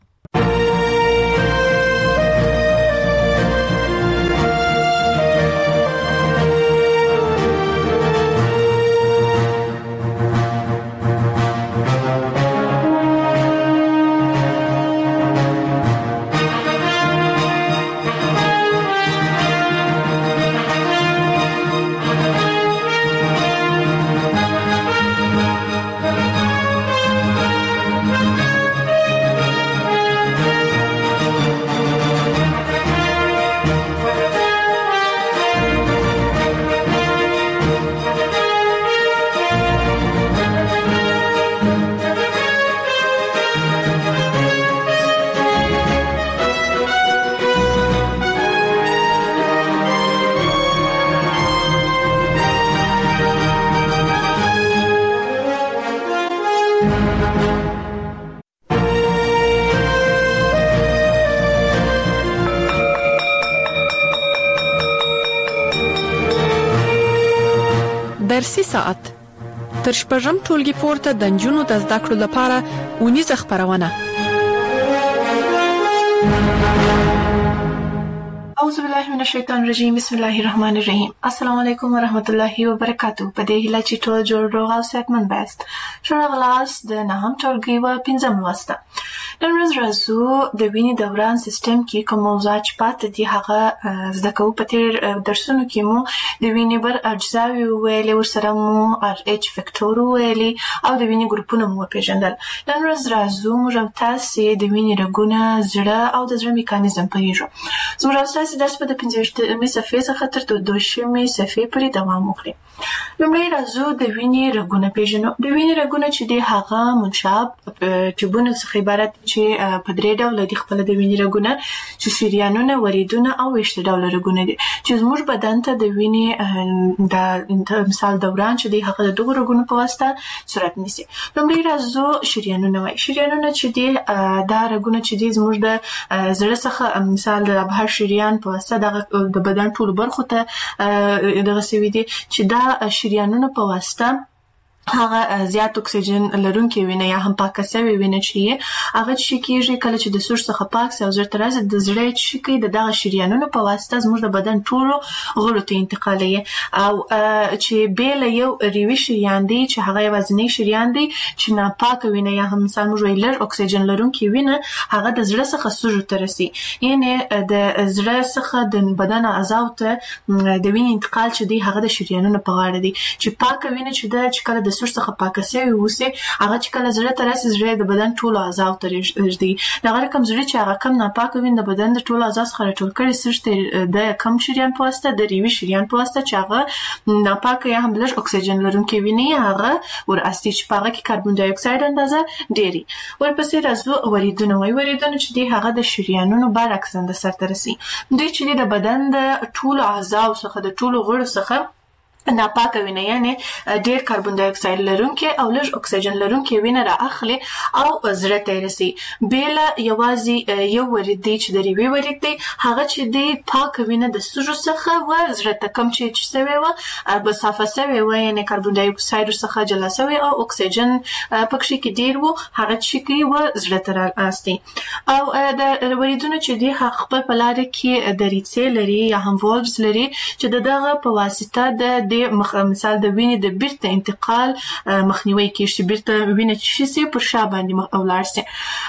فارسي ساعت تر شپږم ټولګي پورته د نجونو د زده کړو لپاره اونیزه خپرونه. اعوذ بالله من الشیطان الرجیم. بسم الله الرحمن الرحیم. السلام علیکم ورحمت الله وبرکاتو. په دې هیله چې ټول جوړ روغ او صحتمند یاست. ښه راغلاست د نهم ټولګي و پنځم لوست. نن ورځ راځو د وینې دوران سیستم کې کوم موضوعات چې پاتې دي هغه زده کوو. په تېر درسونو کې مو د وینې بر اجزاوې وویلې، ورسره مو ار ایچ فکټور وویلې او د وینې ګروپونه مو وپېژندل. نن ورځ راځو موږ او تاسې د وینې رګونه، زړه او د زړه میکانیزم پوهېږو. زموږ او ستاسې درس به د پنځه ویشتمې صفحې څخه تر دوه شلمې صفحې پورې دوام وکړي. لومړی راځو د وینې رګونه پېژنو. د وینې رګونه چې دي هغه منشاب ټیوبونو څخه عبارت چې په درې ډوله دي خپله د وینې رګونه، چې شریانونه، وریدونه او ویشته ډوله رګونه دي چې زموږ بدن ته د وینې د مثال دوران چې دی هغه د دغو رګونو په واسطه صورت نیسي. لومړی راځو شریانونه وایي. شریانونه چې دي دا رګونه چې دي زموږ د زړه څخه مثال د ابهر شریان په واسطه دغه د بدن ټولو برخو ته دغه سوي دي چې دا شریانونه په واسطه هغه زیات اکسیجن لرونکې وینه یا هم پاکه سوې وینه چې هغه چې کېږي کله چې د سور څخه پاک سي او زړه ته راځي، د زړه چې کوي د دغه شریانونو په واسطه زموږ د بدن ټولو غړو ته انتقالوي. او چې بې له یو ریوي شریان دی چې هغه یوازینی شریان دی چې ناپاکه وینه یا هم مثال موږ وایو لږ اکسیجن لرونکې وینه هغه د زړه څخه سږو ته رسي. یعنې د زړه څخه د بدن اعضاو ته د وینې انتقال چې دی هغه د شریانونو په غاړه دی. چې پاکه وینه چې ده چې کله د سور څخه پاکه سوې اوسي هغه چې کله زړه ته راسي، زړه د بدن ټولو اعضاو ته رږدي. دغه رقم زړه چې هغه کم ناپاکه وینه د بدن د ټولو اعضاو څخه راټول کړي سږ ته د کم شریان په واسطه، د ریوي شریان په واسطه چې هغه ناپاکه یا هم لږ اکسیجن لرونکې وینه هغه وراسي چې په هغه کې کاربن ډای اکساید اندازه ډېري. ورپسې راځو وریدونه وایي. وریدونه چې دي هغه د شریانونو برعکس اندازه سرته رسي. دوی چې د بدن د ټولو اعضاو څخه د ټولو غړو څخه ناپاکه وینه یعنی ډیر کاربن ډای اکساید لرونکې او لږ اکسیجن لرونکې وینه را اخلي او زړه ته رسي. بیله یوازې یو ورید دی چې د ریوي ورید دی هغه چې دی پاکه وینه د سږو څخه و زړه ته کم چې سوې وه به صافه سوې وه، یعنې کاربن ډای اکساید څخه جلا سوې او اکسیجن پکښې کې ډیر و هغه چې کوي و زړه ته راستي. او د وریدونه چې دی خپل په لاره کې دریڅې لري یا هم والوز لري چې د دغه په واسطه د مثال د وینې د بیرته انتقال مخنیوي کېږي، چې بیرته وینه چې شي پر شا باندې ولاړ سي.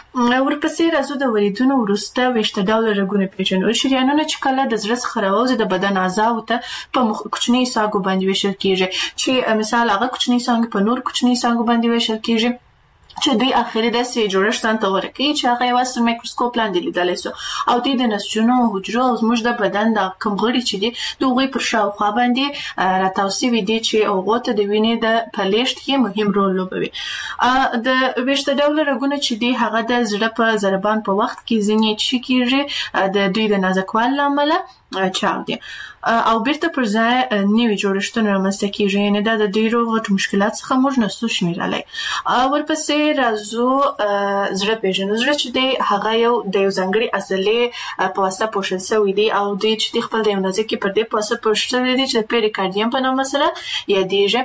ورپسې راځو د وریدونو وروسته ویشته ډوله رګونه پېژنو. شریانونه چې کله د زړه څخه راوځي د بدن اعضاو ته په کوچنیو څانګو باندې ویشل کېږي، چې مثال هغه کوچنۍ څانګې په نور کوچنیو څانګو باندې ویشل کېږي چې دوی اخري داسې جوړښت ځان ته غوره کوي چې هغه یوازې تر مایکروسکوپ لاندې لیدلی سو. او دوی د نسجونو، حجرو او زموږ د بدن د کوم غړي چې دي د هغوی پر شاوخوا باندې راتاو سوي دي چې هغو ته د وینې د په لیږد کې مهم رول لوبوي. د ویشته ډوله رګونه چې دي هغه د زړه په ضربان په وخت کې ځینې چې کېږي د دوی د نازکوالي له امله چاودي او بیرته پر ځای نوي جوړښتونه رامنځته کېږي، یعنې دا د ډېرو غټو مشکلات څخه موږ نسو شمېرلی. ورپسې راځو زړه پېژنو. زړه چې دی هغه یو د یو ځانګړي عضلې په واسطه پوښل سوی دی او دوی چې دی خپل د یو نازکې پردې په واسطه پوښل سوی دی چې د پیریکارډیم په نامه سره یادېږي.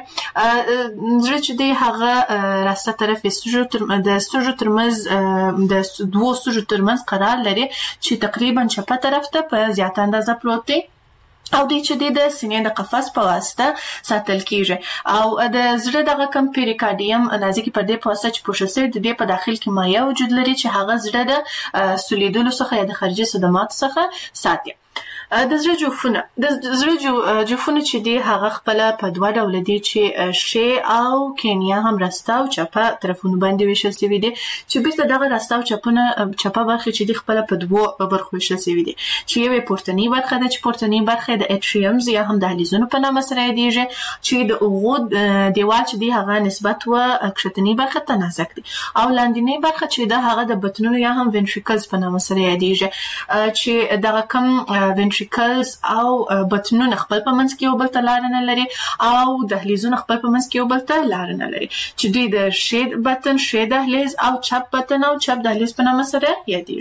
زړه چې دی هغه راسته طرف یې د سږو ترمنځ د دوو سږو ترمنځ قرار لري چې تقریبا چپه طرف ته په زیاته اندازه پروت دی او دوی چې دی د سینې د قفس په واسطه ساتل کېږي. او د زړه دغه کم پیریکارډیم نازکې پردې په واسطه چې پوښل سوی د دې په داخل کې مایع وجود لري چې هغه زړه د سولیدلو څخه یا د خارجي صدماتو څخه ساتي. د زړه جوفونه د زړه جوفونه چې دي هغه خپله په دوه ډوله دي چې ښي او کینیا هم راسته او چپه طرفونو باندې ویشل سوي دي، چې بیرته دغه راسته او چپونه چپه برخې چې دي خپله په دوو برخو ویشل سوي دي، چې یو یې پورتنۍ برخه ده چې پورتنۍ برخه د اټریومز یا هم دهلیزونو په نامه سره یادېږي، چې د هغو دیوال چې دی هغه نسبت و کښتنۍ برخه ته نازک دی، او لاندنۍ برخه چې ده هغه د بطنونو یا هم وینټریکلز په نامه سره یادېږي، چې دغه کم وینټریکلز او بطنونه خپل په منځ کې یو بل ته لاره نه لري او دهلیزونه خپل په منځ کې یو بل ته لاره نه لري، چې دوی د ښي بطن، ښي دهلیز او چپ بطن او چپ دهلیز په نامه سره یادېږي.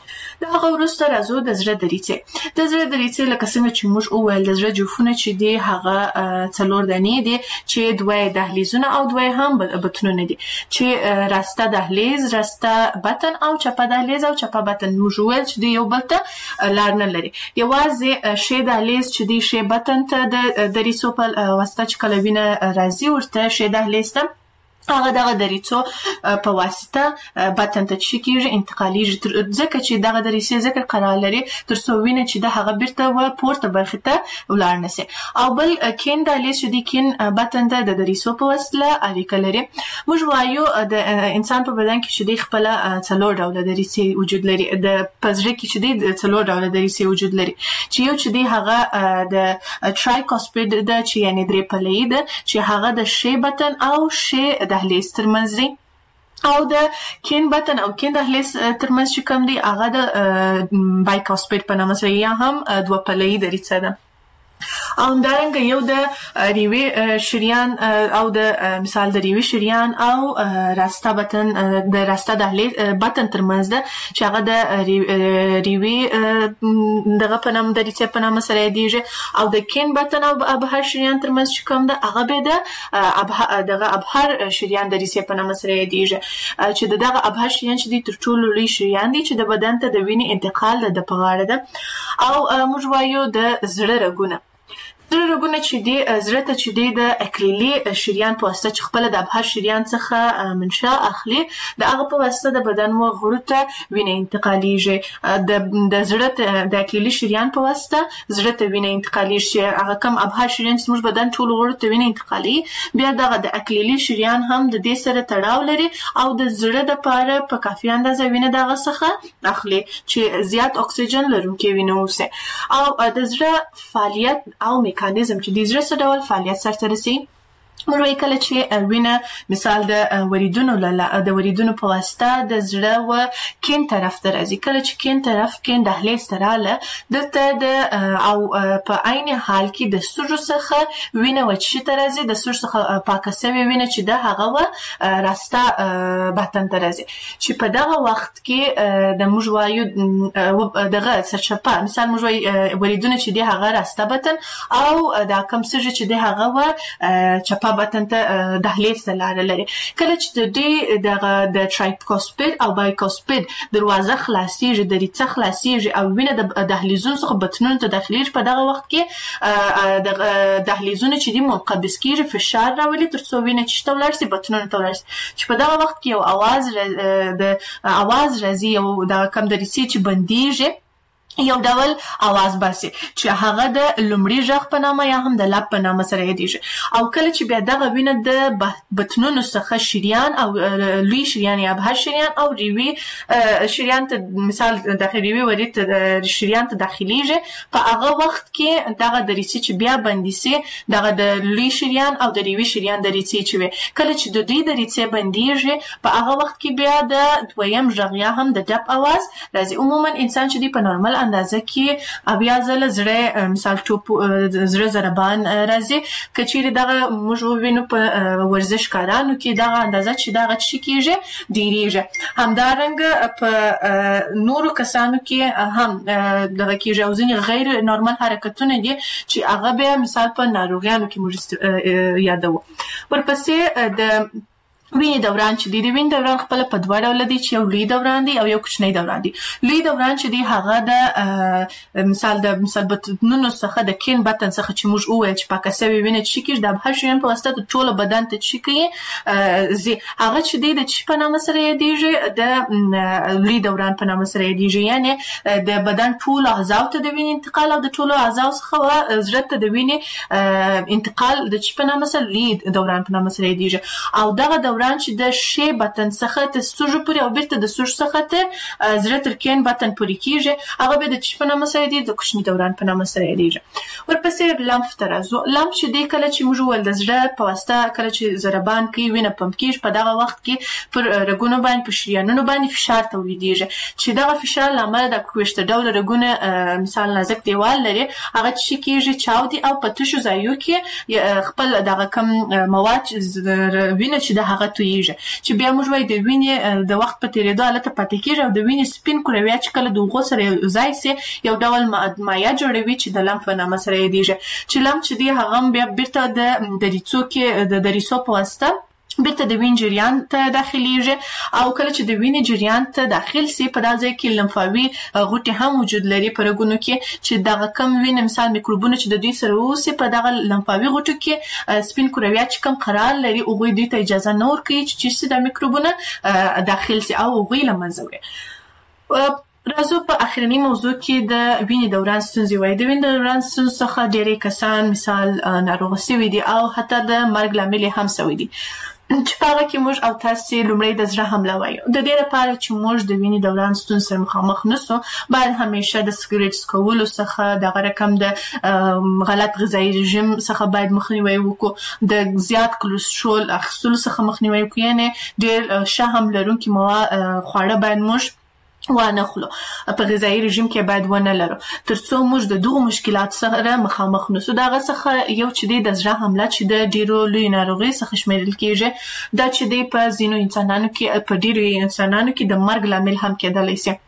د هغه وروسته راځو د زړه دریڅې. د زړه دریڅې لکه څنګه چې موږ وویل د زړه جوفونه چې دي هغه څلور دانې دي چې دوه دهلیزونه او دوه هم بطنونه دي چې راسته دهلیز، راسته بطن او چپه دهلیز او چپه بطن. موږ وویل چې د یو بل ته لار نه لري. یوازې شی دهلیز چې دی شی بطن ته د دریڅو په واسطه چې کله وینه راځي ورته شی دهلیز ته هغه دغه دریڅو په واسطه بطن ته چې کیږي انتقالیږي، ځکه چې دغه دریڅې ذکر قرار لري تر څو وینه چې د هغه بیرته و پورته برخه ته ولاړ نشي. او بل کین دهلیز چې دی کین بطن ته د دریڅو په واسطه اړیکه لري. موږ وایو د انسان په بدن کې چې دی خپل څلور ډوله دریڅې وجود لري. د پزړه کې چې دی څلور ډوله دریڅې وجود لري چې یو چې دی هغه د ټرایکاسپید د چې یعنی درې پلې ده چې هغه د شی بطن او شی دهلیز ترمنځ دی، او د کین بطن او کین دهلیز ترمنځ چې کوم دی هغه د بایکاسپید په نامه سره یا هم دوه پلې دریڅه ده. او همدارنګه یو د ریوي شریان او د مثال د ریوي شریان او راسته بطن د راسته دهلیز بطن ترمنځ ده چې هغه د ریوي دغه په نامه دریڅې په نامه سره یادیږي. او د کین بطن او ابهر شریان ترمنځ چې کوم ده هغه به د دغه ابهر شریان دریڅې په نامه سره یادیږي چې دغه ابهر شریان چې دی تر ټولو لوی شریان دی چې د بدن ته د وینې انتقال د په غاړه ده. او موږ وایو د زړه رګونه. زړه رګونه چې دی زړه ته چې دی د اکلیلي شریان په واسطه چې خپل د ابهر شریان څخه منشأ اخلي د هغه په واسطه د بدن و غړو ته وینه انتقالیږي. د د زړه د اکلیلي شریان په واسطه زړه ته وینه انتقالیږي. هغه کم ابهر شریان چې موږ بدن ټول غړو ته وینه انتقالي بیا دغه د اکلیلي شریان هم د دې سره تړاو لري او د زړه د پاره په کافي اندازه وینه دغه څخه اخلي چې زیات اکسیجن لرونکي وینه اوسه. او د زړه فعالیت او میکانیزم چې د زړه څه ډول فعالیت سرته رسي. موږ وایو کله چې وینه مثال د وریدونو له د وریدونو په واسطه د زړه و کین طرف ته راځي. کله چې کین طرف کین دهلیز ته رااله دلته د او په عین حال کې د سږو څخه وینه وچې ته راځي، د سږو څخه پاکه شوې وینه چې د هغه و راسته بطن ته راځي چې په دغه وخت کې د موږ وایو دغه سرچپه مثال موږ وایو وریدونه چې دی هغه راسته بطن او دا کم سږي چې دی هغه و چپه بطن ته دهلیز ته لاره لري. کله چې د دې دغه د ټرایکاسپید او بایکاسپید دروازه خلاصيږي، دریڅه خلاصيږي او وینه د دهلیزونو څخه بطنونو ته داخليږي، په دغه وخت کې د دهلیزونو چې دی منقبض کیږي، فشار راولي تر څو وینه چې تولر سي بطنونو تولر سي چې په دغه وخت کې یو आवाज د आवाज راځي او دا کم دریڅې چې بنديږي یو ډول आवाज باسي چې هغه د لومړي ژغ په نامه یا هم د لب په نامه سره یادیږي. او کله چې بیا دغه وینه د بطنونو څخه شریان او لوی شریان یا بهر شریان او ریوي شریان ته مثال داخلي ریوي ورید شریان ته داخليږي، په هغه وخت کې دغه دریڅې چې بیا بندي سي دغه د لوی شریان او د ریوي شریان دریڅې چې وي کله چې د دې دریڅې بنديږي په هغه وخت کې بیا د دویم ژغ یا هم د ډب आवाज راځي. عموما انسان چې دی په نورمال اندازه کې بیا ځله زړه مثال ټوپ زړه ضربان راځي. کچېرې دغه موږ وینو په ورزش کارانو کې دغه اندازه چې دغه چی کېږي ډیریږي. همدارنګه په نورو کسانو کې هم دغه کېږي او ځینې غیر نورمال حرکتونه دي چې هغه به مثال په ناروغیانو کې موږ یادو. ورپسې د وینې دوران چې دی د وینې دوران خپل په دوه ډول دي چې یو لوی دوران دی او یو کوچنی دوران دی. لوی دوران چې دی هغه د مثال د مثال بطنونو څخه د کین بطن څخه چې موږ وویل چې پاکه شوې وینه چې کېږي د ابهر شریان په واسطه د ټول بدن ته چې کوي زی هغه چې دی د چې په نامه سره یادیږي د لوی دوران په نامه سره یادیږي، یعنی د بدن ټول اعضاء ته د وینې انتقال او د ټول اعضاء څخه زړه ته د وینې انتقال د چې په نامه سره لوی دوران په نامه سره یادیږي. او دغه دوران چې د شی بطن څخه تر سږو پورې او بیرته د سږو څخه تر زړه تر کین بطن پورې کیږي هغه به د چې په نامه سره دی د کوچني دوران په نامه سره یادیږي. ورپسې لمف ته راځو. لمف چې دی کله چې موږ ول د زړه په واسطه کله چې ضربان کوي وینه پمپ کیږي په دغه وخت کې پر رګونو باندې په شریانونو باندې فشار تولیدېږي چې دغه فشار لامل د کوښت ډول رګونه مثال نازک دیوال لري هغه چې کیږي چاودي او په تشو ځایو کې خپل دغه کم مواد وینه چې د هغه تویږي چې بیا موږ وایي د وینې د وخت په تیریدو حالت پاتې کیږي او د وینې سپین کرویات چې کله د اوبو سره یو ځای سي یو ډول مایع جوړوي چې د لمف په نامه سره یادیږي چې لمف چې دی هغه بیا بیرته د دریڅو کې د دریڅو په واسطه بیرته د وینې جریان ته داخليږي او کله چې د وینې جریان ته داخل سي په داسې کې لمفاوي غوټي هم وجود لري په رګونو کې چې دغه کم وینې مثال میکروبونه چې د دوی سره اوسي په دغه لمفاوي غوټو کې سپین کرویات چې کم قرار لري او دوی ته اجازه نه ورکوي چې د میکروبونه داخل سي او دوی لمنځه وړي. راځو په اخرنی موضوع کې د وینې دوران ستونزې وایي. د وینې دوران ستونزې څخه ډېری کسان مثال ناروغ شوي دي او حتی د مرګ لامل هم شوي دي چې په هغه کې موږ او تاسو لومړی د زړه حمله وایو. د دې لپاره چې موږ د وینې دوران ستونزې سره مخامخ نشو باید همیشه د سګریټ څکولو څخه دغه رقم د غلط غذایي رژیم څخه باید مخنیوي وکړو، د زیات کلسترول اخیستلو څخه مخنیوي وکړو، یعنی ډېر شحم لرونکي مواد خواړه باید موږ وانه خلو په غذایي رژیم کې باید ونه لرو ترڅو موږ د دغه مشکلات سره مخامخ نشو. دغه څخه یو چې د زړه حمله چې د ډیرو لوی ناروغي څخه شمیرل کیږي دا چې د په ځینو انسانانو کې په ډیرو انسانانو کې د مرګ لامل هم کېدلی شي.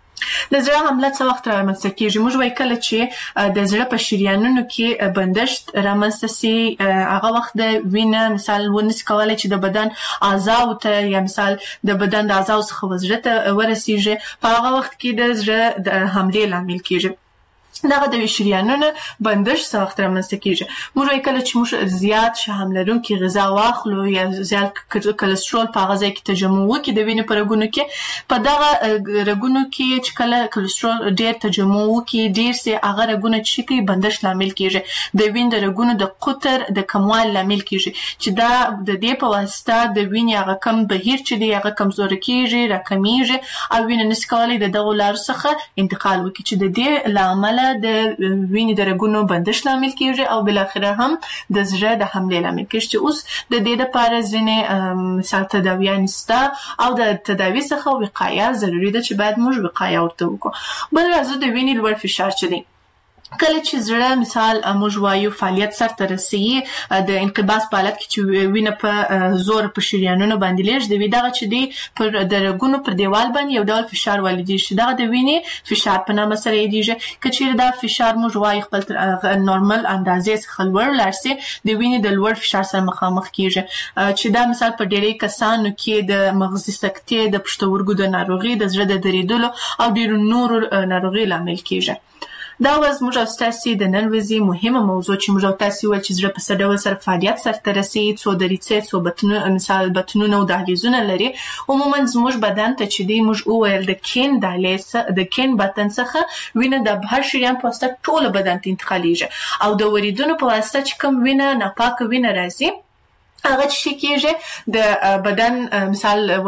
د زړه حمله څه وخت رامنځته کیږي؟ موږ وایي کله چې د زړه په شریانونو کې بندښت رامنځته سي هغه وخت د وینې مثال ونس کولای چې د بدن اعضاء ته یا مثال د بدن د اعضاء څخه وزړه ته ورسیږي په هغه وخت کې د زړه د حملې لامل کیږي. دغه د شریانونو بندښت څه وخت رامنځته کیږي؟ موږ وایي کله چې موږ زیات شحم لرونکي غذا واخلو یا زیات کلسترول په هغه ځای کې تجمع وکړي د وینې په رګونو کې په دغه رګونو کې چې کله کلسترول ډېر تجمع وکړي ډېر سي هغه رګونه چې کوي بندښت لامل کیږي د وینې د رګونو د قطر د کموالي لامل کیږي چې دا د دې په واسطه د وینې هغه کم بهیر چې دی هغه کمزوري کیږي راکمیږي او وینې نس کولای د دغه لارو څخه انتقال وکړي چې د دې لامل د وینې د رګونو بندښت لامل کیږي او بل اخره هم د زړه د حملې لامل کیږي چې اوس د دې لپاره ځینې مثال تداویان سته او د تداوی څخه وقایه ضروری ده چې باید موږ وقایه ورته وکړو. بل راځو د وینې لوړ فشار چې دی کله چې زړه مثال موږ وایو فعالیت سرته رسیږي د انقباض په حالت کې چې وینه په زور په شریانونو باندې لېږدوي دغه چې دی پر د رګونو پر دیوال باندې یو ډول فشار والیدېږي چې دغه د وینې فشار په نامه سره یادېږي. که چیرې دا فشار موږ وایو خپل نورمال اندازې څخه لوړ لاړ سي د وینې د لوړ فشار سره مخامخ کیږي چې دا مثال په ډېری کسانو کې د مغزي سکتې د پښتورګو د ناروغي د زړه د دریدلو او ډېرو نورو ناروغي لامل کیږي. دا وز موږ او تاسو د نن ورځې مهمه موضوع چې موږ او تاسو ول چې زړه په څه ډول سره فعالیت سره رسي څو دریڅې څو بطنونه مثال بطنونه او دهلیزونه لري. عموما زموږ بدن ته چې دی موږ اویل د کین دهلیز د کین بطن څخه وینه د بهر شریان په واسطه ټول بدن ته انتقالیږي او د وریدونو په واسطه چې کوم وینه ناپاک وینه راځي هغه چې کېږي د بدن مثال و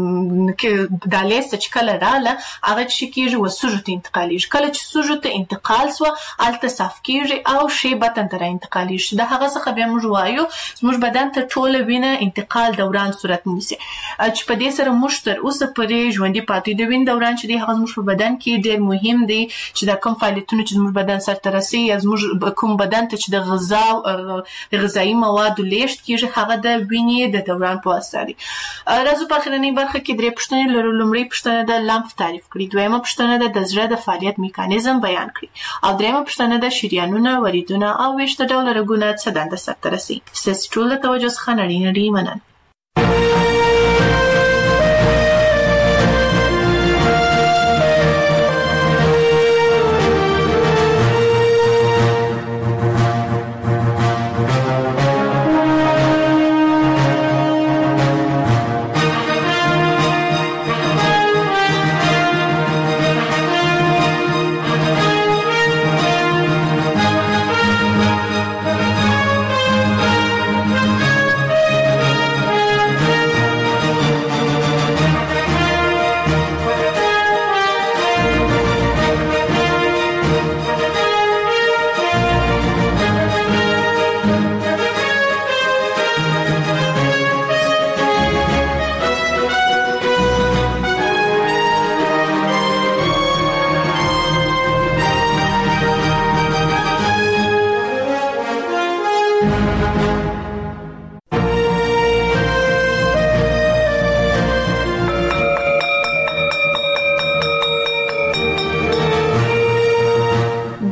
کې دالیس چې کله رااله هغه چې کېږي وسوجو ته انتقالیږي کله چې سوجو ته انتقال سو الته صف کېږي او شی بدن ته انتقالیږي د هغه څخه بیا موږ وایو موږ بدن ته ټول وینه انتقال دوران صورت نیسي چې په دې سره موږ تر اوسه پرې ژوندۍ پاتې د وین دوران چې دی هغه موږ په بدن کې ډېر مهم دی چې دا کوم فعالیتونه چې موږ بدن سره ترسي یا موږ کوم بدن ته چې د غذا د غذایی موادو لیږد کېږي هغه د وینې د دوران په واسطه دي. راځو په اخرنۍ برخه کې درې پوښتنې لرو. لومړی پوښتنه د لمف تعریف کړي، دویمه پوښتنه د زړه د فعالیت میکانیزم بیان کړي او دریمه پوښتنه د شریانونه، وریدونه او ویښته ډوله رګونه څه دنده سرته رسوي. ستاسو ټول د توجه څخه نړۍ نړۍ مننه.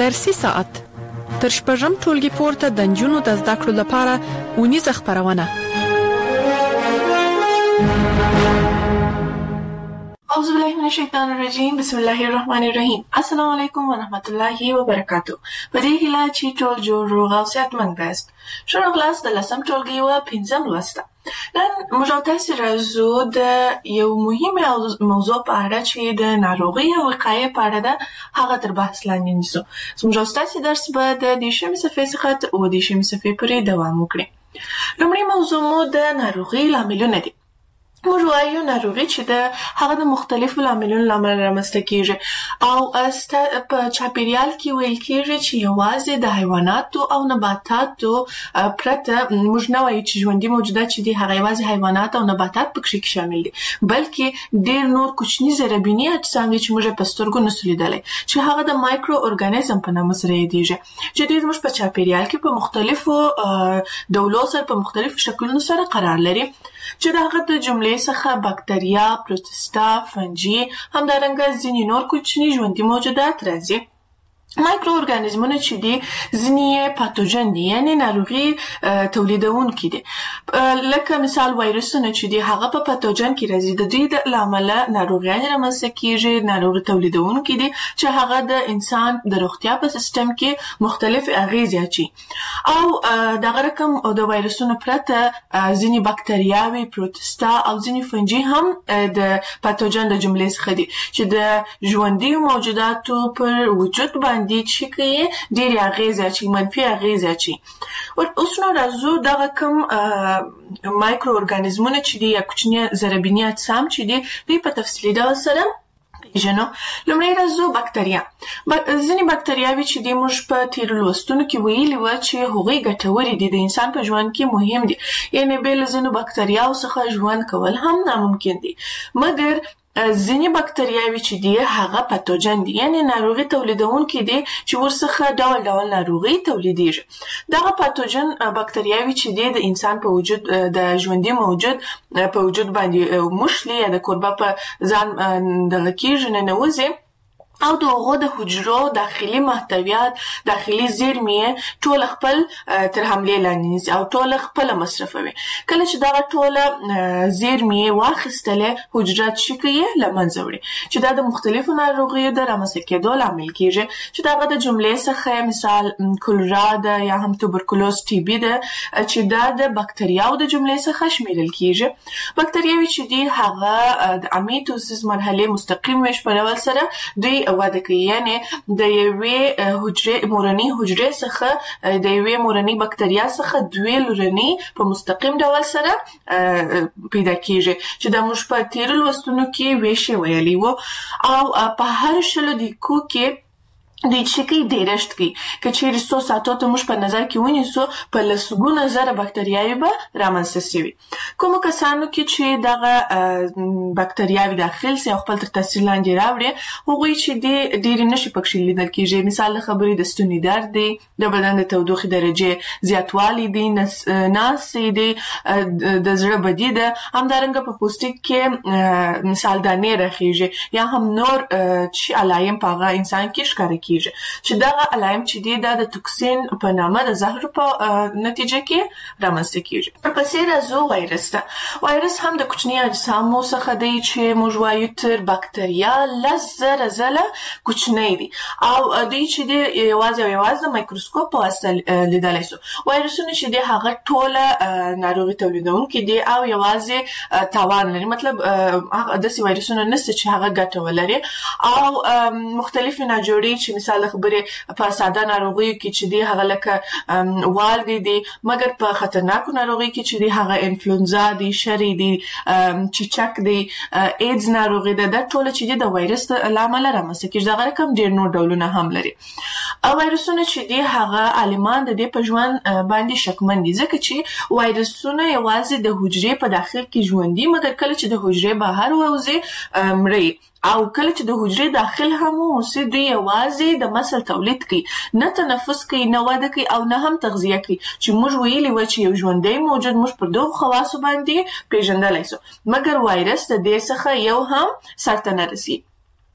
درسي ساعت تر شپږم ټولګي پورته د نجونو د زده کړو لپاره ونیزه خپرونه. اعوذ بالله من الشیطان الرجیم. بسم الله الرحمن الرحیم. السلام علیکم ورحمت الله وبرکاتو. په دې هیله چې ټول جوړ روغ او صحتمند یاست. ښه راغلاست د لسم ټولګي یوه پنځم لوسته. نن موږ او تاسې راځو د یو مهمه موضوع په اړه چې د ناروغۍ او وقایې په اړه ده، هغه تر بحث لاندې نیسو. زموږ او ستاسې درس به د دېرشمې صفحې څخه تر اووه دېرشمې صفحې پورې دوام وکړي. لومړی موضوع مو د ناروغۍ لاملونه دي. موږ وایو ناروغي چې د هغه د مختلفو لاملونو له امله رامنځته کیږي، او په چاپیریال کې ویل کیږي چې یوازې د حیواناتو او نباتاتو پرته موږ نه وایو چې ژوندي موجودات چې دي هغه یوازې حیوانات او نباتات پکې شامل دي، بلکې ډېر نور کوچني ضربیني اجسام دي چې موږ په سترګو نسو لیدلی، چې هغه د مایکرو ارګانیزم په نامه سره یادیږي، چې دوی زموږ په چاپیریال کې په مختلفو ډولو سره په مختلفو شکلونو سره قرار لري، چې د هغه د جملې څخه باکتریا، پروتستا، فنجي، همدارنګه ځینې نور کوچني ژوندي موجودات راځي. مایکرو ارګانیزمونه چې دي ځینې یې پاتوجن دي، یعنې ناروغي تولیدونکي دي، لکه مثال وایرسونه چې دي هغه په پاتوجن کې راځي، د دوی له امله ناروغیانې رامنځته کیږي، ناروغي تولیدونکي دي چې هغه د انسان د روغتیا په سیستم کې مختلف اغیزې اچوي. او دغه رقم د وایرسونو پرته ځینې باکتریاوې، پروتستا او ځینې فنجي هم د پاتوجن د جملې څخه دي چې د ژوندیو موجوداتو پر وجود باندې دي چې کوي ډېرې اغیزې اچوي، منفي اغیزې اچوي. اوس نو راځو دغه کوم مایکرو ارګانیزمونه چې دي یا کوچني ضربیني اجسام چې دي دوی په تفصیلي ډول سره پیژنو. لومړی راځو باکتریا. ځینې باکتریاوې چې دي موږ په تېرو لوستونو کې ویلي وه چې هغوی ګټورې دي، د انسان په ژوند کې مهم دي، یعنې بې له ځینو باکتریاوو څخه ژوند کول هم ناممکن دي، مګر ځینې باکتریاوې چې دي هغه پاتوجن دي، یعنې ناروغي تولیدونکي دي چې ورڅخه ډول ډول ناروغي تولیدیږي. دغه پاتوجن باکتریاوې چې دي د انسان په وجود د ژوندي موجود په وجود باندې موښلي یا د کوربه په ځان دغه کیږي، ننوځي، او د هغو د حجرو داخلي محتویات، داخلي زیرمې ټول خپل تر حملې لاندې نیسي او ټول خپله مصرفوي. کله چې دغه ټوله زیرمې واخیستلې، حجره څه کوي؟ له منځه وړي، چې دا د مختلفو ناروغیو د رامنځته کېدو لامل کیږي، چې دغه د جملې څخه مثال کولرا ده یا هم توبرکلوز ټي بي ده، چې دا د باکتریاو د جملې څخه شمیرل کیږي. باکتریاوې چې دي هغه د امیټوسیس مرحلې مستقیم ویش په ډول سره دوی وده کوي، یعنې د یوې حجرې مورنۍ حجرې څخه د یوې مورنۍ باکتریا څخه دوې لورنۍ په مستقیم ډول سره پیدا کیږي، چې دا موږ په تېرو لوستونو کې ویشې ویلي وو. او په هر شلو دقیقو کې دوی چې کوي ډېرښت کوي. که چیرې څو ساعتو ته موږ په نظر کې ونیسو، په لسګونه زره باکتریاوې به رامنځته سوي. کومو کسانو کې چې دغه باکتریاوې داخل سي او خپل تر تاثیر لاندې راوړي، هغوی چې دي ډېرې نښې پکې لیدل کېږي. مثال د خبرې د ستوني درد دی، د بدن د تودوخې درجې زیاتوالی دی، ناستې دی، د زړه بدي ده، همدارنګه په پوستکي کې مثال دانې راخیږي، یا هم نور چې علایم په هغه انسان کې ښکاره کېږي، چې دغه علایم چې دي دا د توکسین په نامه د زهرو په نتیجه کې رامنځته کېږي. ورپسې راځو وایرس ته. وایرس هم د کوچني اجسامو څخه دی چې موږ وایو تر باکتریا لس زره ځله کوچنی دي، او دوی چې دي یوازې او یوازې د مایکروسکوپ په واسطه لیدلی سو. وایرسونه چې دي هغه ټوله ناروغي تولیدونکي دي او یوازې تاوان لري، مطلب داسې وایرسونه نشته چې هغه ګټه ولري، او مختلفې ناجوړې چې مثال د خبرې په ساده ناروغیو کې چې دي هغه لکه والګې دي، مګر په خطرناکو ناروغیو کې چې دي هغه انفلونزا دي، شری دي، چیچک دي، ایډز ناروغي ده، دا ټوله چې دي د وایرس له امله رامنځته کېږي. دغه رقم ډېر نور ډولونه هم لري. وایرسونه چې دي هغه عالمان د دې په ژوند باندې شکمن دي، ځکه چې وایرسونه یوازې د حجرې په داخل کې ژوند دي، مګر کله چې د حجرې بهر ووځي مړه، او کله چې د حجرې داخل هم اوسي دوی یوازې د مسل تولید کوي، نه تنفس کوي، نه وده کوي، او نه هم تغذیه کوي، چې موږ ویلي وو چې یو ژوندی موجود موږ پر دغو خواصو باندې پیژندلی سو، مګر وایرس د دې څخه یو هم سرته نه رسي.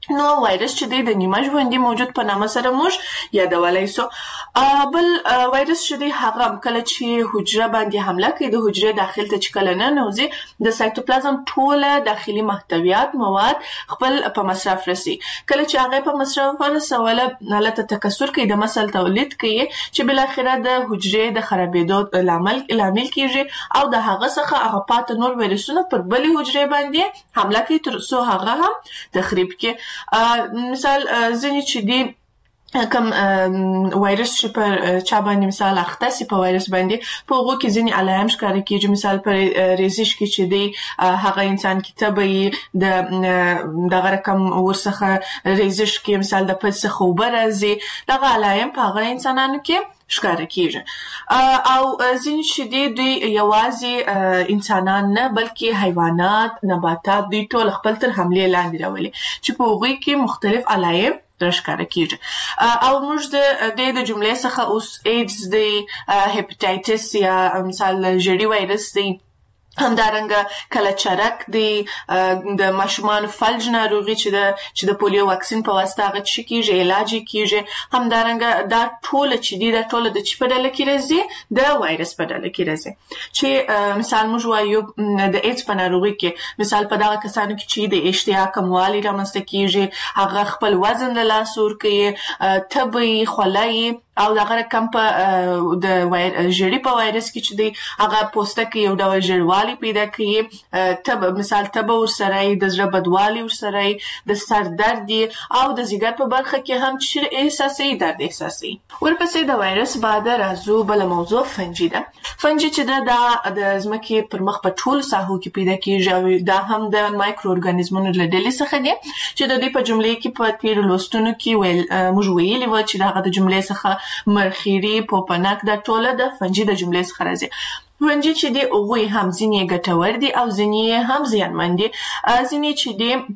نو وایرس چې دی د نیمه ژوندي موجود په نامه سره موږ یادولای سو. بل وایرس چې دی هغه کله چې حجره باندې حمله کوي د حجرې داخل ته چې کله ننوځي د سایتوپلازم ټوله داخلي محتویات مواد خپل په مصرف رسي. کله چې هغه په مصرف ورسوله حالت تکثر کوي د مسل تولید کوي چې بل اخره د حجرې د خرابېدو لامل لامل کیږي او د هغه څخه هغه پات نور ویروسونه پر بلې حجرې باندې حمله کوي تر څو هغه هم تخریب کړي. مثال ځینې چې دی کم وایرس چې پر چا باندې مثال اخته سي په وایرس باندې په هغو کې ځینې علائم ښکاره کېږي. مثال پر ریزش کې چې دی هغه انسان کې تبه د دغه رقم ورڅخه ریزش کې مثال د پد څخه اوبه راځي دغه علائم په هغه انسانانو کې ښکاره کېږي. او ځینې چې دی دوی یوازې انسانان نه بلکې حیوانات نباتات دوی ټول خپل تر حملې لاندې راولي چې په هغوی کې مختلف علائم راښکاره کېږي. او موږ د دې د جملې څخه اوس ایډز دی هپاټایټس یا مثال ژیړي وایرس دی همدارنګه کله چرک دی د ماشومانو فلج ناروغي چې د چې د پولیو واکسین په واسطه هغه څه کېږي علاج کېږي. همدارنګه دا ټوله چې دی دا ټوله د چی په ډله کې راځي د وایرس په ډله کې راځي چې مثال موږ وایو د ایډز په ناروغي کې مثال په دغه کسانو کې چې د اشتها کموالی رامنځته کېږي هغه خپل وزن له لاسه ورکوي تبه خولۍ او دغه رقم په د ژیړي په وایرس کې چې دی هغه پوستکی یو ډول ژیړوالی پیدا کوي تبه مثال تبه ورسره د زړه بدوالی ورسره د سر درد او د ځیګر په برخه کې هم چې احساسي درد احساسي. ورپسې د وایرس بعد راځو بل موضوع فنجي ده. فنجي چې دا د ځمکې پر مخ په ټولو ساحو کې پیدا کېږي او دا هم د مایکرو ارګانیزمونو له ډلې څخه دي چې د دې په جملې کې په تیرو لوستونو کې ویل موږ ویلي وو چې دغه د جملې څخه مرخیری پوپنک دا ټوله د فنجي د جملې څخه راځي. فنجي چې دی هغوی هم ځینې ګټور دي او ځینې هم زیانمن دي. ځینې چې دی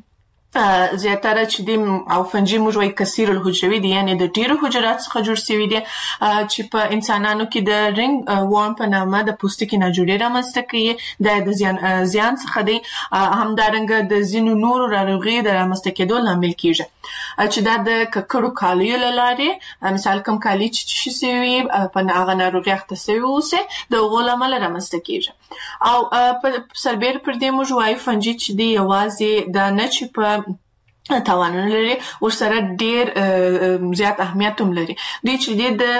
زیاتره چې دی او فنجي موږ وایي کثیر الحجروي دي یعنی د ډیرو حجرات څخه جوړ شوي دي چې په انسانانو کې د رنګ وورم په نامه د پوستکي ناجوړي رامنځته کوي د د زیان زیان څخه دی. همدارنګه د ځینو نورو ناروغیو د رامنځته کېدو لامل کېږي چې دا د ککړو کالیو له لارې مثال کوم کالي چې شي سوي په هغه ناروغي اخته سوي اوسي د هغو له امله رامنځته کېږي. او په سربیره پر دې موږ وایو فنجي چې دی یوازې دا نه چې په توانونه لري ورسره ډیر زیات اهمیت هم لري. دوی چې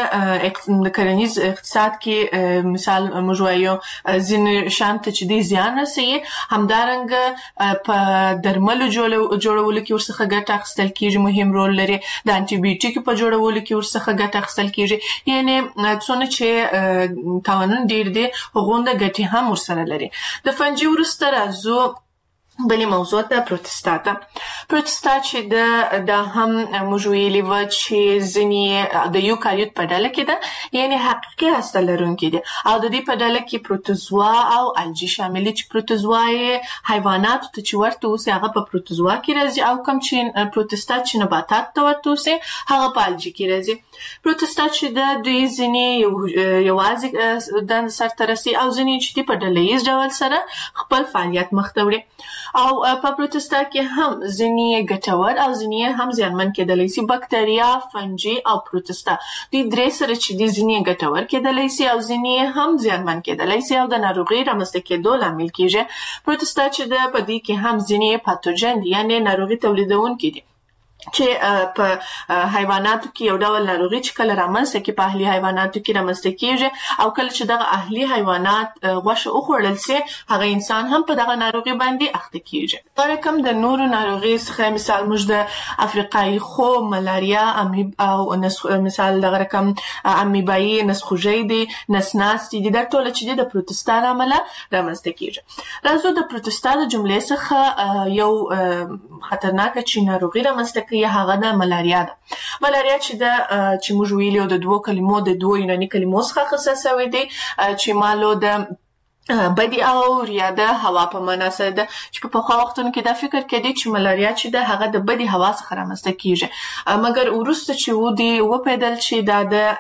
دی د کرنیز اقتصاد کې مثال موږ وایو ځینې شیان ته چې دی زیان رسوي همدارنګه په درملو جوړولو کې ورڅخه ګټه اخیستل کېږي مهم رول لري. د انټي بیوټیکو په جوړولو کې ورڅخه ګټه اخیستل کېږي یعنی څونه چې توانونه ډیر دي هغومره ګټې هم ورسره لري. د فنجي وروسته راځو بلې موضوع ته پروتستا. پروتستا چې د دا هم موږ ویلي وو چې ځینې د یوکاریوت په ډله کې ده یعنی حقیقي هسته لرونکي دي او د دې په ډله کې پروتوزوا او الجی شامل دي چې پروتوزوا یې حیواناتو ته چې ورته اوسي هغه په پروتوزوا کې راځي او کوم چې پروتستا چې نباتات ته ورته اوسي هغه په الجی کې راځي. پروتستا چې د دوی ځینې یوازې د سرته رسي او ځینې چې په ډله ییز ډول سره خپل فعالیت مخته وړي. او په پروتستا کې هم ځینې ګټور او ځینې هم زیانمن کېدلی شي. بکتریا فنجي او پروتستا دوی درې سره چې دي ځینې ګټور کېدلی شي او ځینې هم زیانمن کېدلی شي او د ناروغۍ رامنځته کېدو لامل کېږي. پروتستا چې د په دې کې هم ځینې پاتوجن دي یعنی ناروغي تولیدونکي دي چې په حیواناتو کې یو ډول ناروغي چې کله رامنځته کې په اهلي حیواناتو کې رامنځته کېږي او کله چې دغه اهلي حیوانات غوښه وخوړل شي هغه انسان هم په دغه ناروغي باندې اخته کېږي. دا رقم د نورو ناروغي څخه مثال موږ د افریقایي خوب ملاریا امیب او مثال دغه رقم امیبایي نسخوږی دي نسناستي دي دا ټوله چې دي د پروتستا له امله رامنځته کېږي. راځو د پروتستا د جملې څخه یو خطرناکه چې ناروغي رامنځته یا هغه د ملاریا ده. ملاریا چې د چې موږ ویلو د دوو کلمو د دوو یوناني کلمو څخه اخیستل شوی دی چې مالو د بدی اور یا د هوا په معنا سره ده چې په پخوا وختونو کې دا فکر کېدی چې ملاریا چې ده هغه د بدی هوا څخه رامنځته کیږي مګر وروسته چې و دی وپیدل چې دا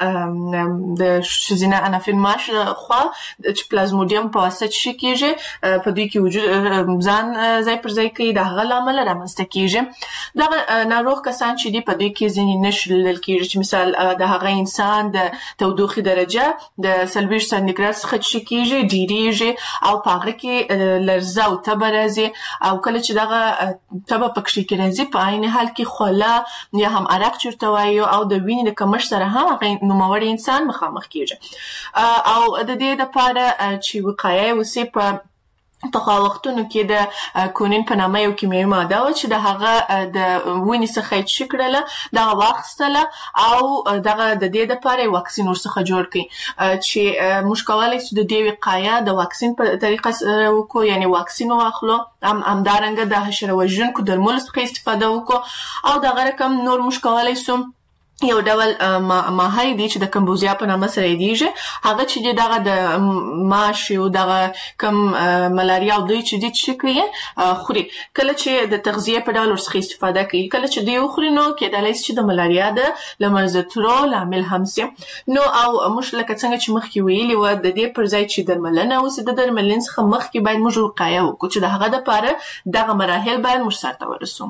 د د ښځینه انافین ماش خوا چې پلازمودیم په واسطه چې کیږي په دوی کې وجود ځان ځای پر ځای کوي د هغه له امله رامنځته کیږي دا ناروغ کسان چې دی په دوی کې ځینې نښې لیدل کیږي چې مثال د هغه انسان د تودوخې درجه د څلوېښت سانتیګراد څخه چې کیږي ډیریږي او په هغه کې لرزه او تبه راځي او کله چې دغه تبه په کښې کې راځي په عین حال کې خوله یا هم عرق چېرته وایي او د وینې د کمښت سره هم هغه نوموړی انسان مخامخ کېږي او د دې دپاره چې وقایه وسي په پخوا وختونو کې د کونین په نامه یو کیمیاوي ماده وه چې د هغه د ونې څخه یې چې کړله دغه واخیستله او دغه د دې دپاره یې واکسین ورڅخه جوړ کړي چې موږ کولی شو د دې وقایه د واکسین په طریقه سره وکړو یعنې واکسین واخلو همدارنګه د حشره وژونکو درملو څخه استفاده وکړو او دغه رقم نور موږ کولی شو یو ډول ماهی دی چې د کمبوزیا په نامه سره یادیږي هغه چې دغه د ماش او دغه کم ملاریا او دوی چې دي چې کوي خوري کله چې د تغذیه په ډول ورڅخه استفاده کوي کله چې دوی وخوري نو کېدلی شي چې د ملاریا د له منځه تلو لامل هم سي نو او موږ لکه څنګه چې مخکې ویلي وه د دې پر ځای چې درملنه وسي د درملنې څخه مخکې باید موږ وقایه وکړو چې د هغه دپاره دغه مراحل باید موږ سرته ورسو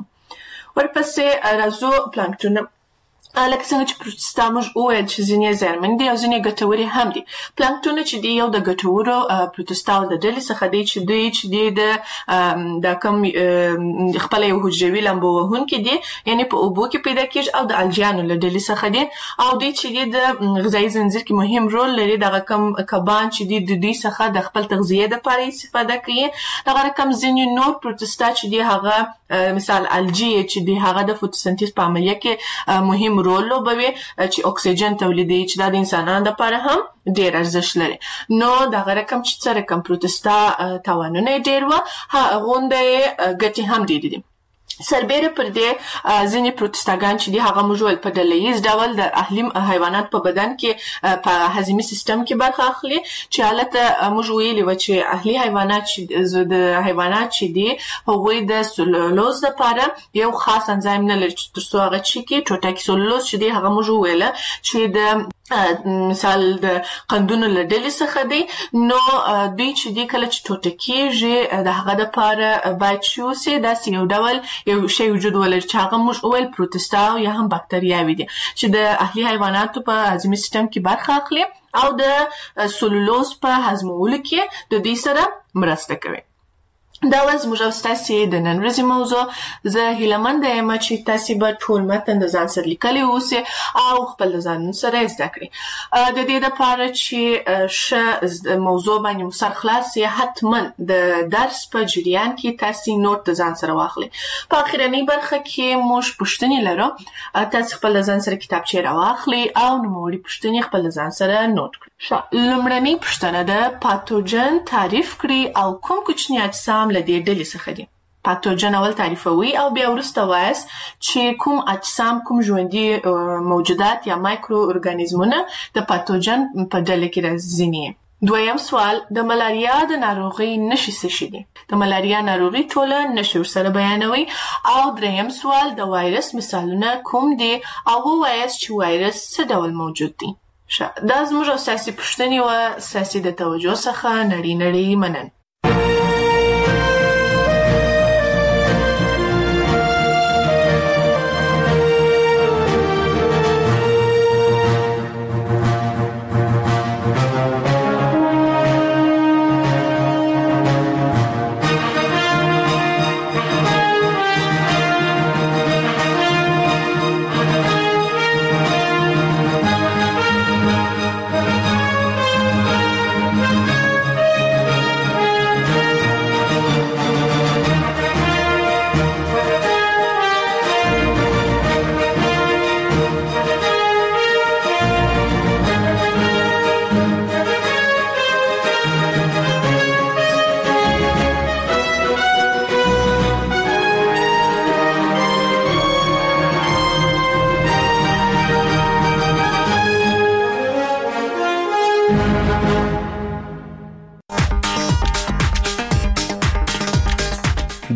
ورپسې راځو پلانکټون لکه څنګه چې پروتستا موږ وویل چې ځینې زیانمن دي او ځینې ګټورې هم دي پلانکټونه چې دي یو د ګټورو پروتستا د ډلې څخه دي چې دوی چې دي د د کوم خپله یو حجروي لامبو وهونکي دي یعنې په اوبو کې پیدا کېږي او د الجیانو له ډلې څخه دي او دوی چې دي د غذایي زنځیر کې مهم رول لري دغه کوم کبان چې دي د دوی څخه د خپل تغذیې دپاره استفاده کوي دغه رقم ځینې نور پروتستا چې دي هغه مثال الجی چې دي هغه د فوتوسنتیز په عملیه کې مهم رول لوبوي چې اکسیجن تولیدوي چې دا د انسانانو دپاره هم ډېر ارزښت لري نو دغه رقم چې څه رقم پروتستا تاوانونه یې ډېر وه هغونده یې ګټې هم ډېرې دي سربیره پر دې ځینې پروتستاګان چې دي هغه موږ ویل په ډله ییز ډول د اهلي حیوانات په بدن کې په هضمي سیستم کې برخه اخلي چې هلته موږ ویلي وه چې اهلي حیوانات چې د حیوانات چې دي هغوی د سلولوز دپاره یو خاص انزایم نه لري چې تر څو هغه چې کې ټوټاکي سلولوز چې دی هغه موږ وویله چې د مثال د قندونو له ډلې څخه دی نو دوی چې دي کله چې ټوټه کېږي د هغه دپاره باید چې اوسي داسې یو ډول یو شی وجود ولري چې هغه موږ وویل پروتستا یا هم باکتریاوې دي چې د اهلي حیواناتو په هضمي سیستم کې برخه اخلي او د سلولوز په هضمولو کې د دوی سره مرسته کوي دا وه زموږ او ستاسې د نن ورځې موضوع زه هیلهمنده یم چې تاسې به ټول متن د ځان سره لیکلی اوسئ او خپل د ځانونو سره یې زده کړئ د دې دپاره چې ښه موضوع باندې مو سر خلاص یې حتما د درس په جریان کې تاسې نوټ د ځان سره واخلئ په اخرنۍ برخه کې موږ پوښتنې لرو تاسې خپل د ځان سره کتابچې راواخلئ او نوموړي پوښتنې خپل د ځان سره نوټ کړئ لومړنۍ پوښتنه ده پاتوجن تعریف کړئ او کوم کوچني اجسام له دې ډلې څخه دي پاتوجن اول تعریفوي او بیا وروسته وایاست چې کوم اجسام کوم ژوندي موجودات یا مایکرو ارګانیزمونه د پاتوجن په ډله کې راځي دویم سوال د ملاریا د ناروغۍ نښې څه شي دي د ملاریا ناروغي ټوله نښې ورسره بیانوي او دریم سوال د وایرس مثالونه کوم دي او ووایاست چې وایرس څه ډول موجود دی دا زموږ او ستاسې پوښتنې وه ستاسې د توجه څخه نړۍ نړۍ مننه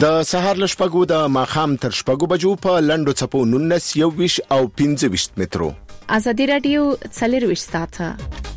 د سهار لشپګو د ماخام تر شپګو بجو په لندو چپو نونس یو ویش او پنځه ویش مترو. ازادي رادیو څلور ویش ساعته